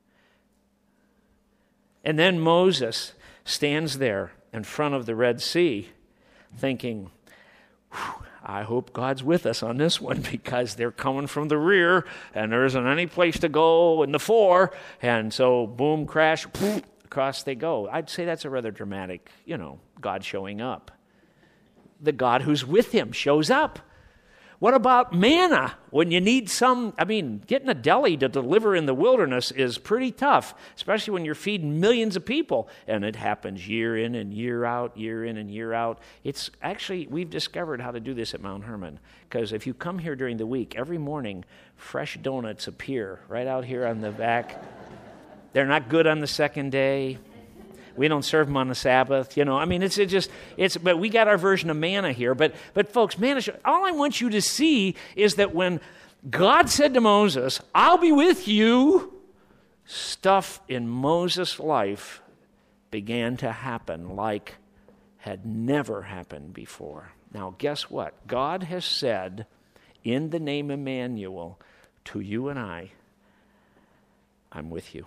And then Moses stands there in front of the Red Sea thinking, I hope God's with us on this one because they're coming from the rear and there isn't any place to go in the fore. And so, boom, crash, across they go. I'd say that's a rather dramatic, God showing up. The God who's with him shows up. What about manna? When you need getting a deli to deliver in the wilderness is pretty tough, especially when you're feeding millions of people. And it happens year in and year out, year in and year out. It's actually, we've discovered how to do this at Mount Hermon. Because if you come here during the week, every morning, fresh donuts appear right out here on the back. They're not good on the second day. We don't serve them on the Sabbath, but we got our version of manna here. But folks, manna, all I want you to see is that when God said to Moses, I'll be with you, stuff in Moses' life began to happen like had never happened before. Now, guess what? God has said, in the name Emmanuel, to you and I'm with you.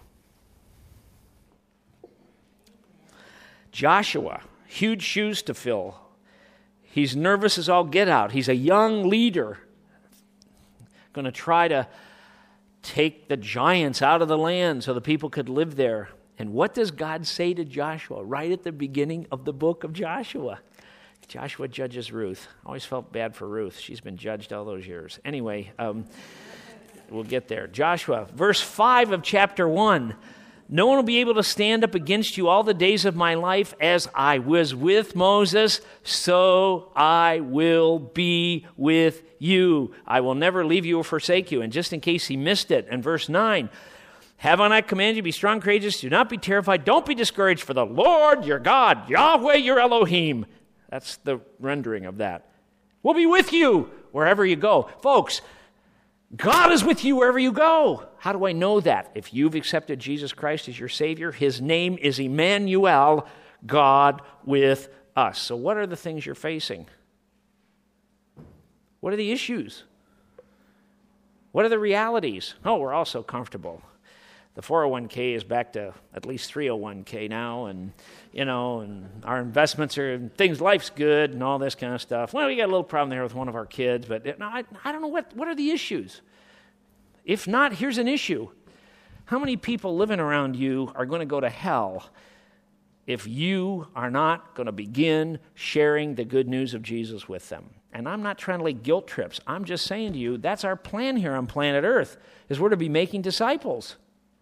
Joshua, huge shoes to fill. He's nervous as all get out. He's a young leader, going to try to take the giants out of the land so the people could live there. And what does God say to Joshua right at the beginning of the book of Joshua? Joshua judges Ruth. I always felt bad for Ruth. She's been judged all those years. Anyway, we'll get there. Joshua, verse 5 of chapter 1. No one will be able to stand up against you all the days of my life. As I was with Moses, so I will be with you. I will never leave you or forsake you. And just in case he missed it, in verse 9, have I not commanded you to be strong, courageous? Do not be terrified. Don't be discouraged, for the Lord your God, Yahweh your Elohim. That's the rendering of that. Will be with you wherever you go. Folks, God is with you wherever you go. How do I know that? If you've accepted Jesus Christ as your Savior, his name is Emmanuel, God with us. So what are the things you're facing? What are the issues? What are the realities? Oh, we're all so comfortable. The 401k is back to at least 301k now, and our investments are things. Life's good, and all this kind of stuff. Well, we got a little problem there with one of our kids, but I don't know what are the issues. If not, here's an issue: how many people living around you are going to go to hell if you are not going to begin sharing the good news of Jesus with them? And I'm not trying to lay guilt trips. I'm just saying to you, that's our plan here on planet Earth: is we're to be making disciples.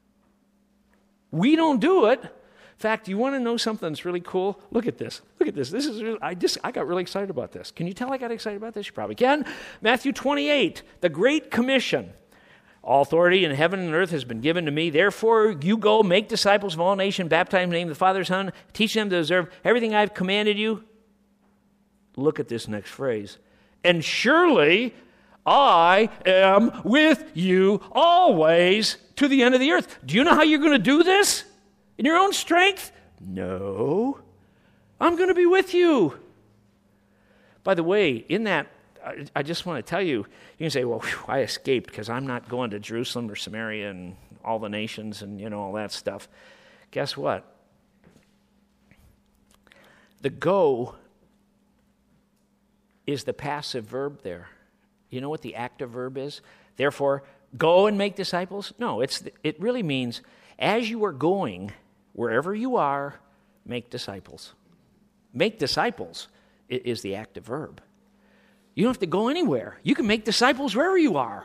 We don't do it. In fact, you want to know something that's really cool? Look at this. Look at this. This is I got really excited about this. Can you tell I got excited about this? You probably can. Matthew 28, the Great Commission. All authority in heaven and earth has been given to me. Therefore, you go, make disciples of all nations, baptize in the name of the Father, Son, teach them to observe everything I've commanded you. Look at this next phrase. And surely I am with you always to the end of the earth. Do you know how you're going to do this? In your own strength? No. I'm going to be with you. By the way, in that, I just want to tell you, you can say, well, I escaped because I'm not going to Jerusalem or Samaria and all the nations and, all that stuff. Guess what? The go is the passive verb there. You know what the active verb is? Therefore, go and make disciples? No, it really means as you are going, wherever you are, make disciples. Make disciples is the active verb. You don't have to go anywhere. You can make disciples wherever you are.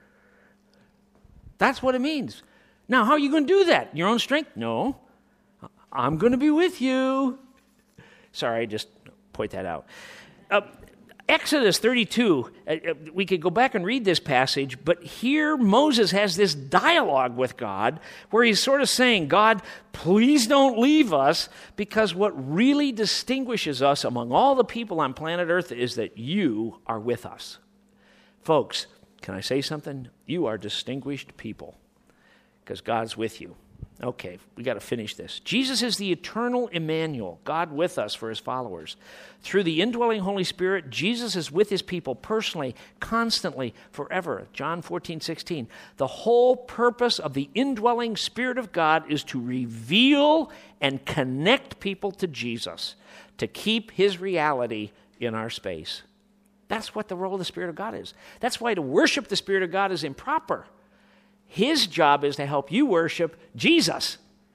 That's what it means. Now, how are you going to do that? In your own strength? No. I'm going to be with you. Sorry, just point that out. Exodus 32, we could go back and read this passage, but here Moses has this dialogue with God where he's sort of saying, God, please don't leave us, because what really distinguishes us among all the people on planet Earth is that you are with us. Folks, can I say something? You are distinguished people because God's with you. Okay, we got to finish this. Jesus is the eternal Emmanuel, God with us for his followers. Through the indwelling Holy Spirit, Jesus is with his people personally, constantly, forever. John 14:16. The whole purpose of the indwelling Spirit of God is to reveal and connect people to Jesus, to keep his reality in our space. That's what the role of the Spirit of God is. That's why to worship the Spirit of God is improper. His job is to help you worship Jesus.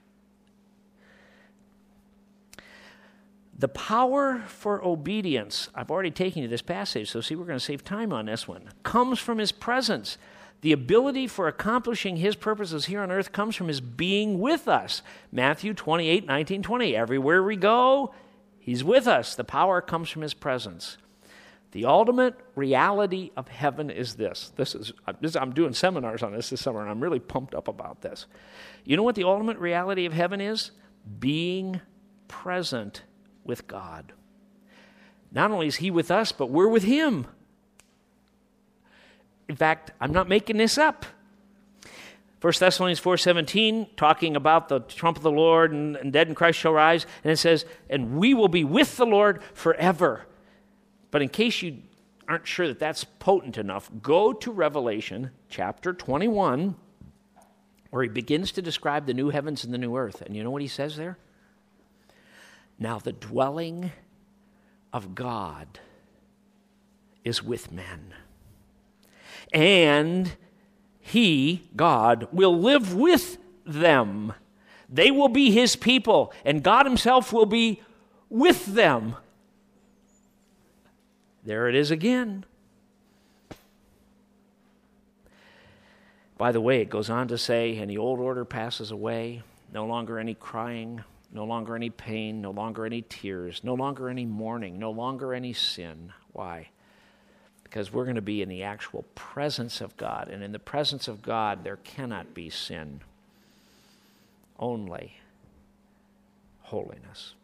The power for obedience, I've already taken you to this passage, so see, we're going to save time on this one, comes from his presence. The ability for accomplishing his purposes here on earth comes from his being with us. Matthew 28:19-20. Everywhere we go, he's with us. The power comes from his presence. The ultimate reality of heaven is this. I'm doing seminars on this summer, and I'm really pumped up about this. You know what the ultimate reality of heaven is? Being present with God. Not only is he with us, but we're with him. In fact, I'm not making this up. 1 Thessalonians 4:17, talking about the trump of the Lord and dead in Christ shall rise, and it says, and we will be with the Lord forever. But in case you aren't sure that that's potent enough, go to Revelation chapter 21, where he begins to describe the new heavens and the new earth. And you know what he says there? Now the dwelling of God is with men. And he, God, will live with them. They will be his people, and God himself will be with them. There it is again. By the way, it goes on to say, and the old order passes away. No longer any crying, no longer any pain, no longer any tears, no longer any mourning, no longer any sin. Why? Because we're going to be in the actual presence of God, and in the presence of God there cannot be sin, only holiness.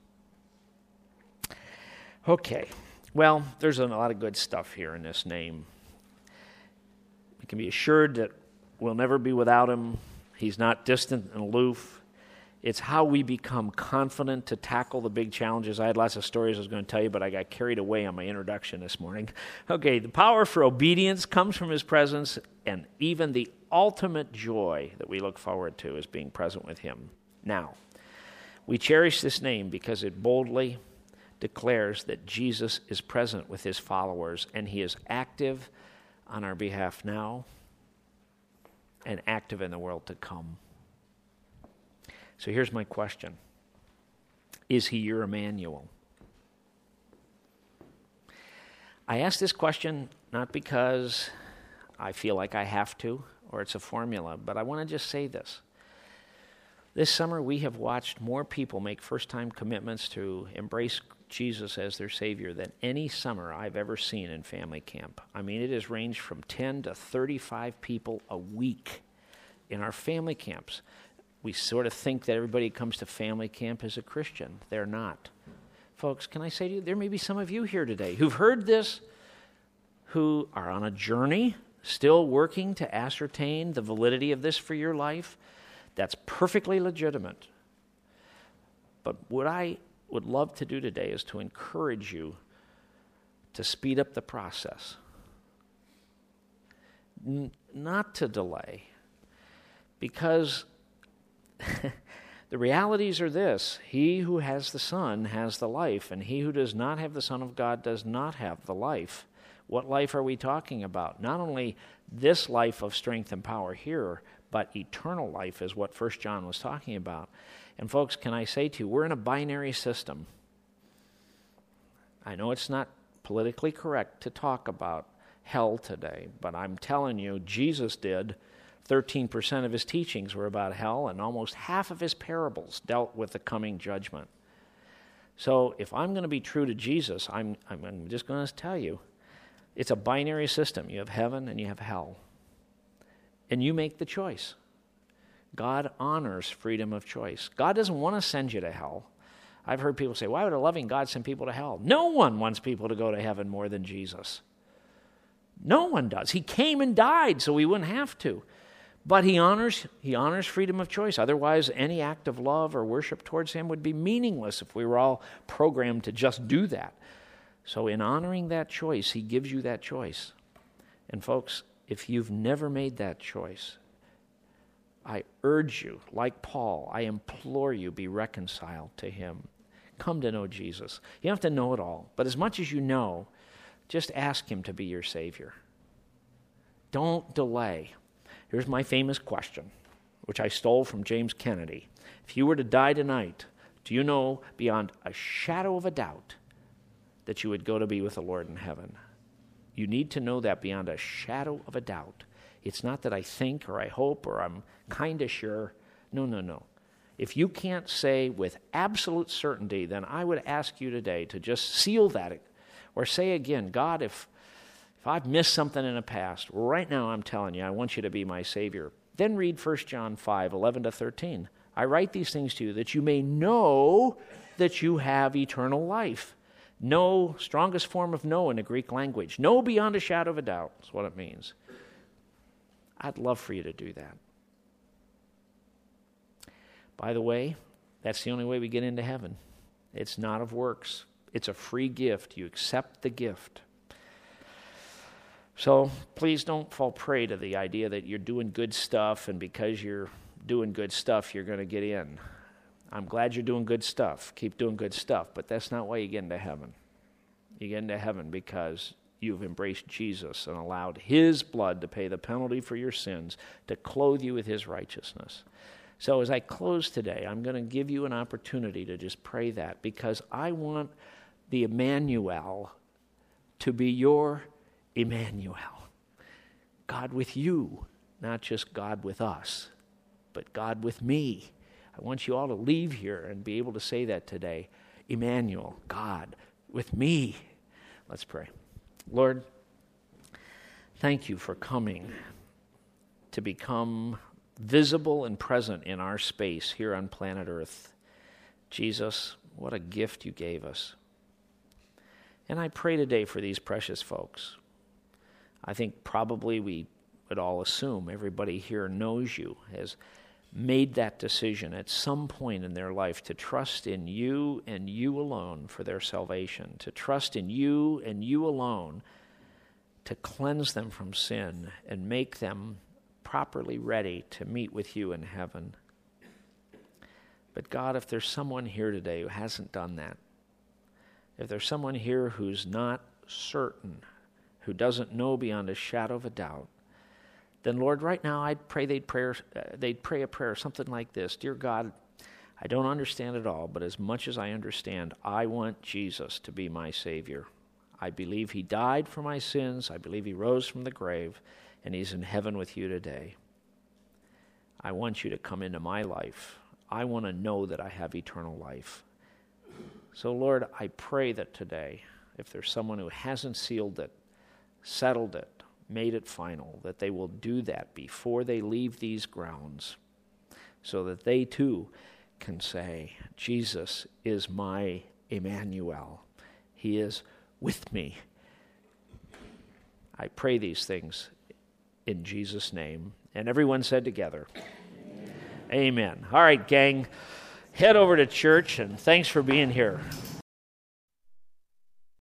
Okay, well, there's a lot of good stuff here in this name. We can be assured that we'll never be without him. He's not distant and aloof. It's how we become confident to tackle the big challenges. I had lots of stories I was going to tell you, but I got carried away on my introduction this morning. Okay, the power for obedience comes from his presence, and even the ultimate joy that we look forward to is being present with him. Now, we cherish this name because it boldly declares that Jesus is present with his followers, and he is active on our behalf now and active in the world to come. So here's my question. Is he your Emmanuel? I ask this question not because I feel like I have to or it's a formula, but I want to just say this. This summer we have watched more people make first-time commitments to embrace Jesus as their Savior than any summer I've ever seen in family camp. I mean, it has ranged from 10 to 35 people a week in our family camps. We sort of think that everybody who comes to family camp is a Christian. They're not. Folks, can I say to you, there may be some of you here today who've heard this, who are on a journey, still working to ascertain the validity of this for your life. That's perfectly legitimate. But what I would love to do today is to encourage you to speed up the process. Not to delay. Because the realities are this: he who has the Son has the life, and he who does not have the Son of God does not have the life. What life are we talking about? Not only this life of strength and power here, but eternal life is what 1 John was talking about. And folks, can I say to you, we're in a binary system. I know it's not politically correct to talk about hell today, but I'm telling you, Jesus did. 13% of his teachings were about hell, and almost half of his parables dealt with the coming judgment. So if I'm going to be true to Jesus, I'm just going to tell you, it's a binary system. You have heaven and you have hell. And you make the choice. God honors freedom of choice. God doesn't want to send you to hell. I've heard people say, why would a loving God send people to hell? No one wants people to go to heaven more than Jesus. No one does. He came and died so we wouldn't have to. But he honors freedom of choice. Otherwise, any act of love or worship towards him would be meaningless if we were all programmed to just do that. So in honoring that choice, he gives you that choice. And folks, if you've never made that choice, I urge you, like Paul, I implore you, be reconciled to him. Come to know Jesus. You don't have to know it all, but as much as you know, just ask him to be your Savior. Don't delay. Here's my famous question, which I stole from James Kennedy. If you were to die tonight, do you know beyond a shadow of a doubt that you would go to be with the Lord in heaven? You need to know that beyond a shadow of a doubt. It's not that I think or I hope or I'm kind of sure. No. If you can't say with absolute certainty, then I would ask you today to just seal that or say again, God, if I've missed something in the past, right now I'm telling you, I want you to be my Savior. Then read 1 John 5, 11 to 13. I write these things to you that you may know that you have eternal life. Know, strongest form of know in the Greek language. Know beyond a shadow of a doubt is what it means. I'd love for you to do that. By the way, that's the only way we get into heaven. It's not of works. It's a free gift. You accept the gift. So please don't fall prey to the idea that you're doing good stuff, and because you're doing good stuff, you're going to get in. I'm glad you're doing good stuff. Keep doing good stuff, but that's not why you get into heaven. You get into heaven because you've embraced Jesus and allowed his blood to pay the penalty for your sins, to clothe you with his righteousness. So as I close today, I'm going to give you an opportunity to just pray that, because I want the Emmanuel to be your Emmanuel. God with you, not just God with us, but God with me. I want you all to leave here and be able to say that today. Emmanuel, God, with me. Let's pray. Lord, thank you for coming to become visible and present in our space here on planet Earth. Jesus, what a gift you gave us. And I pray today for these precious folks. I think probably we would all assume everybody here knows you, has made that decision at some point in their life to trust in you and you alone for their salvation, to trust in you and you alone to cleanse them from sin and make them properly ready to meet with you in heaven. But God, if there's someone here today who hasn't done that, if there's someone here who's not certain, who doesn't know beyond a shadow of a doubt, then Lord, right now I'd pray they'd pray a prayer something like this. Dear God, I don't understand it all, but as much as I understand, I want Jesus to be my Savior. I believe he died for my sins. I believe he rose from the grave, and he's in heaven with you today. I want you to come into my life. I want to know that I have eternal life. So, Lord, I pray that today, if there's someone who hasn't sealed it, settled it, made it final, that they will do that before they leave these grounds, so that they too can say, Jesus is my Emmanuel. He is with me. I pray these things in Jesus' name. And everyone said together, Amen. All right, gang, head over to church, and thanks for being here.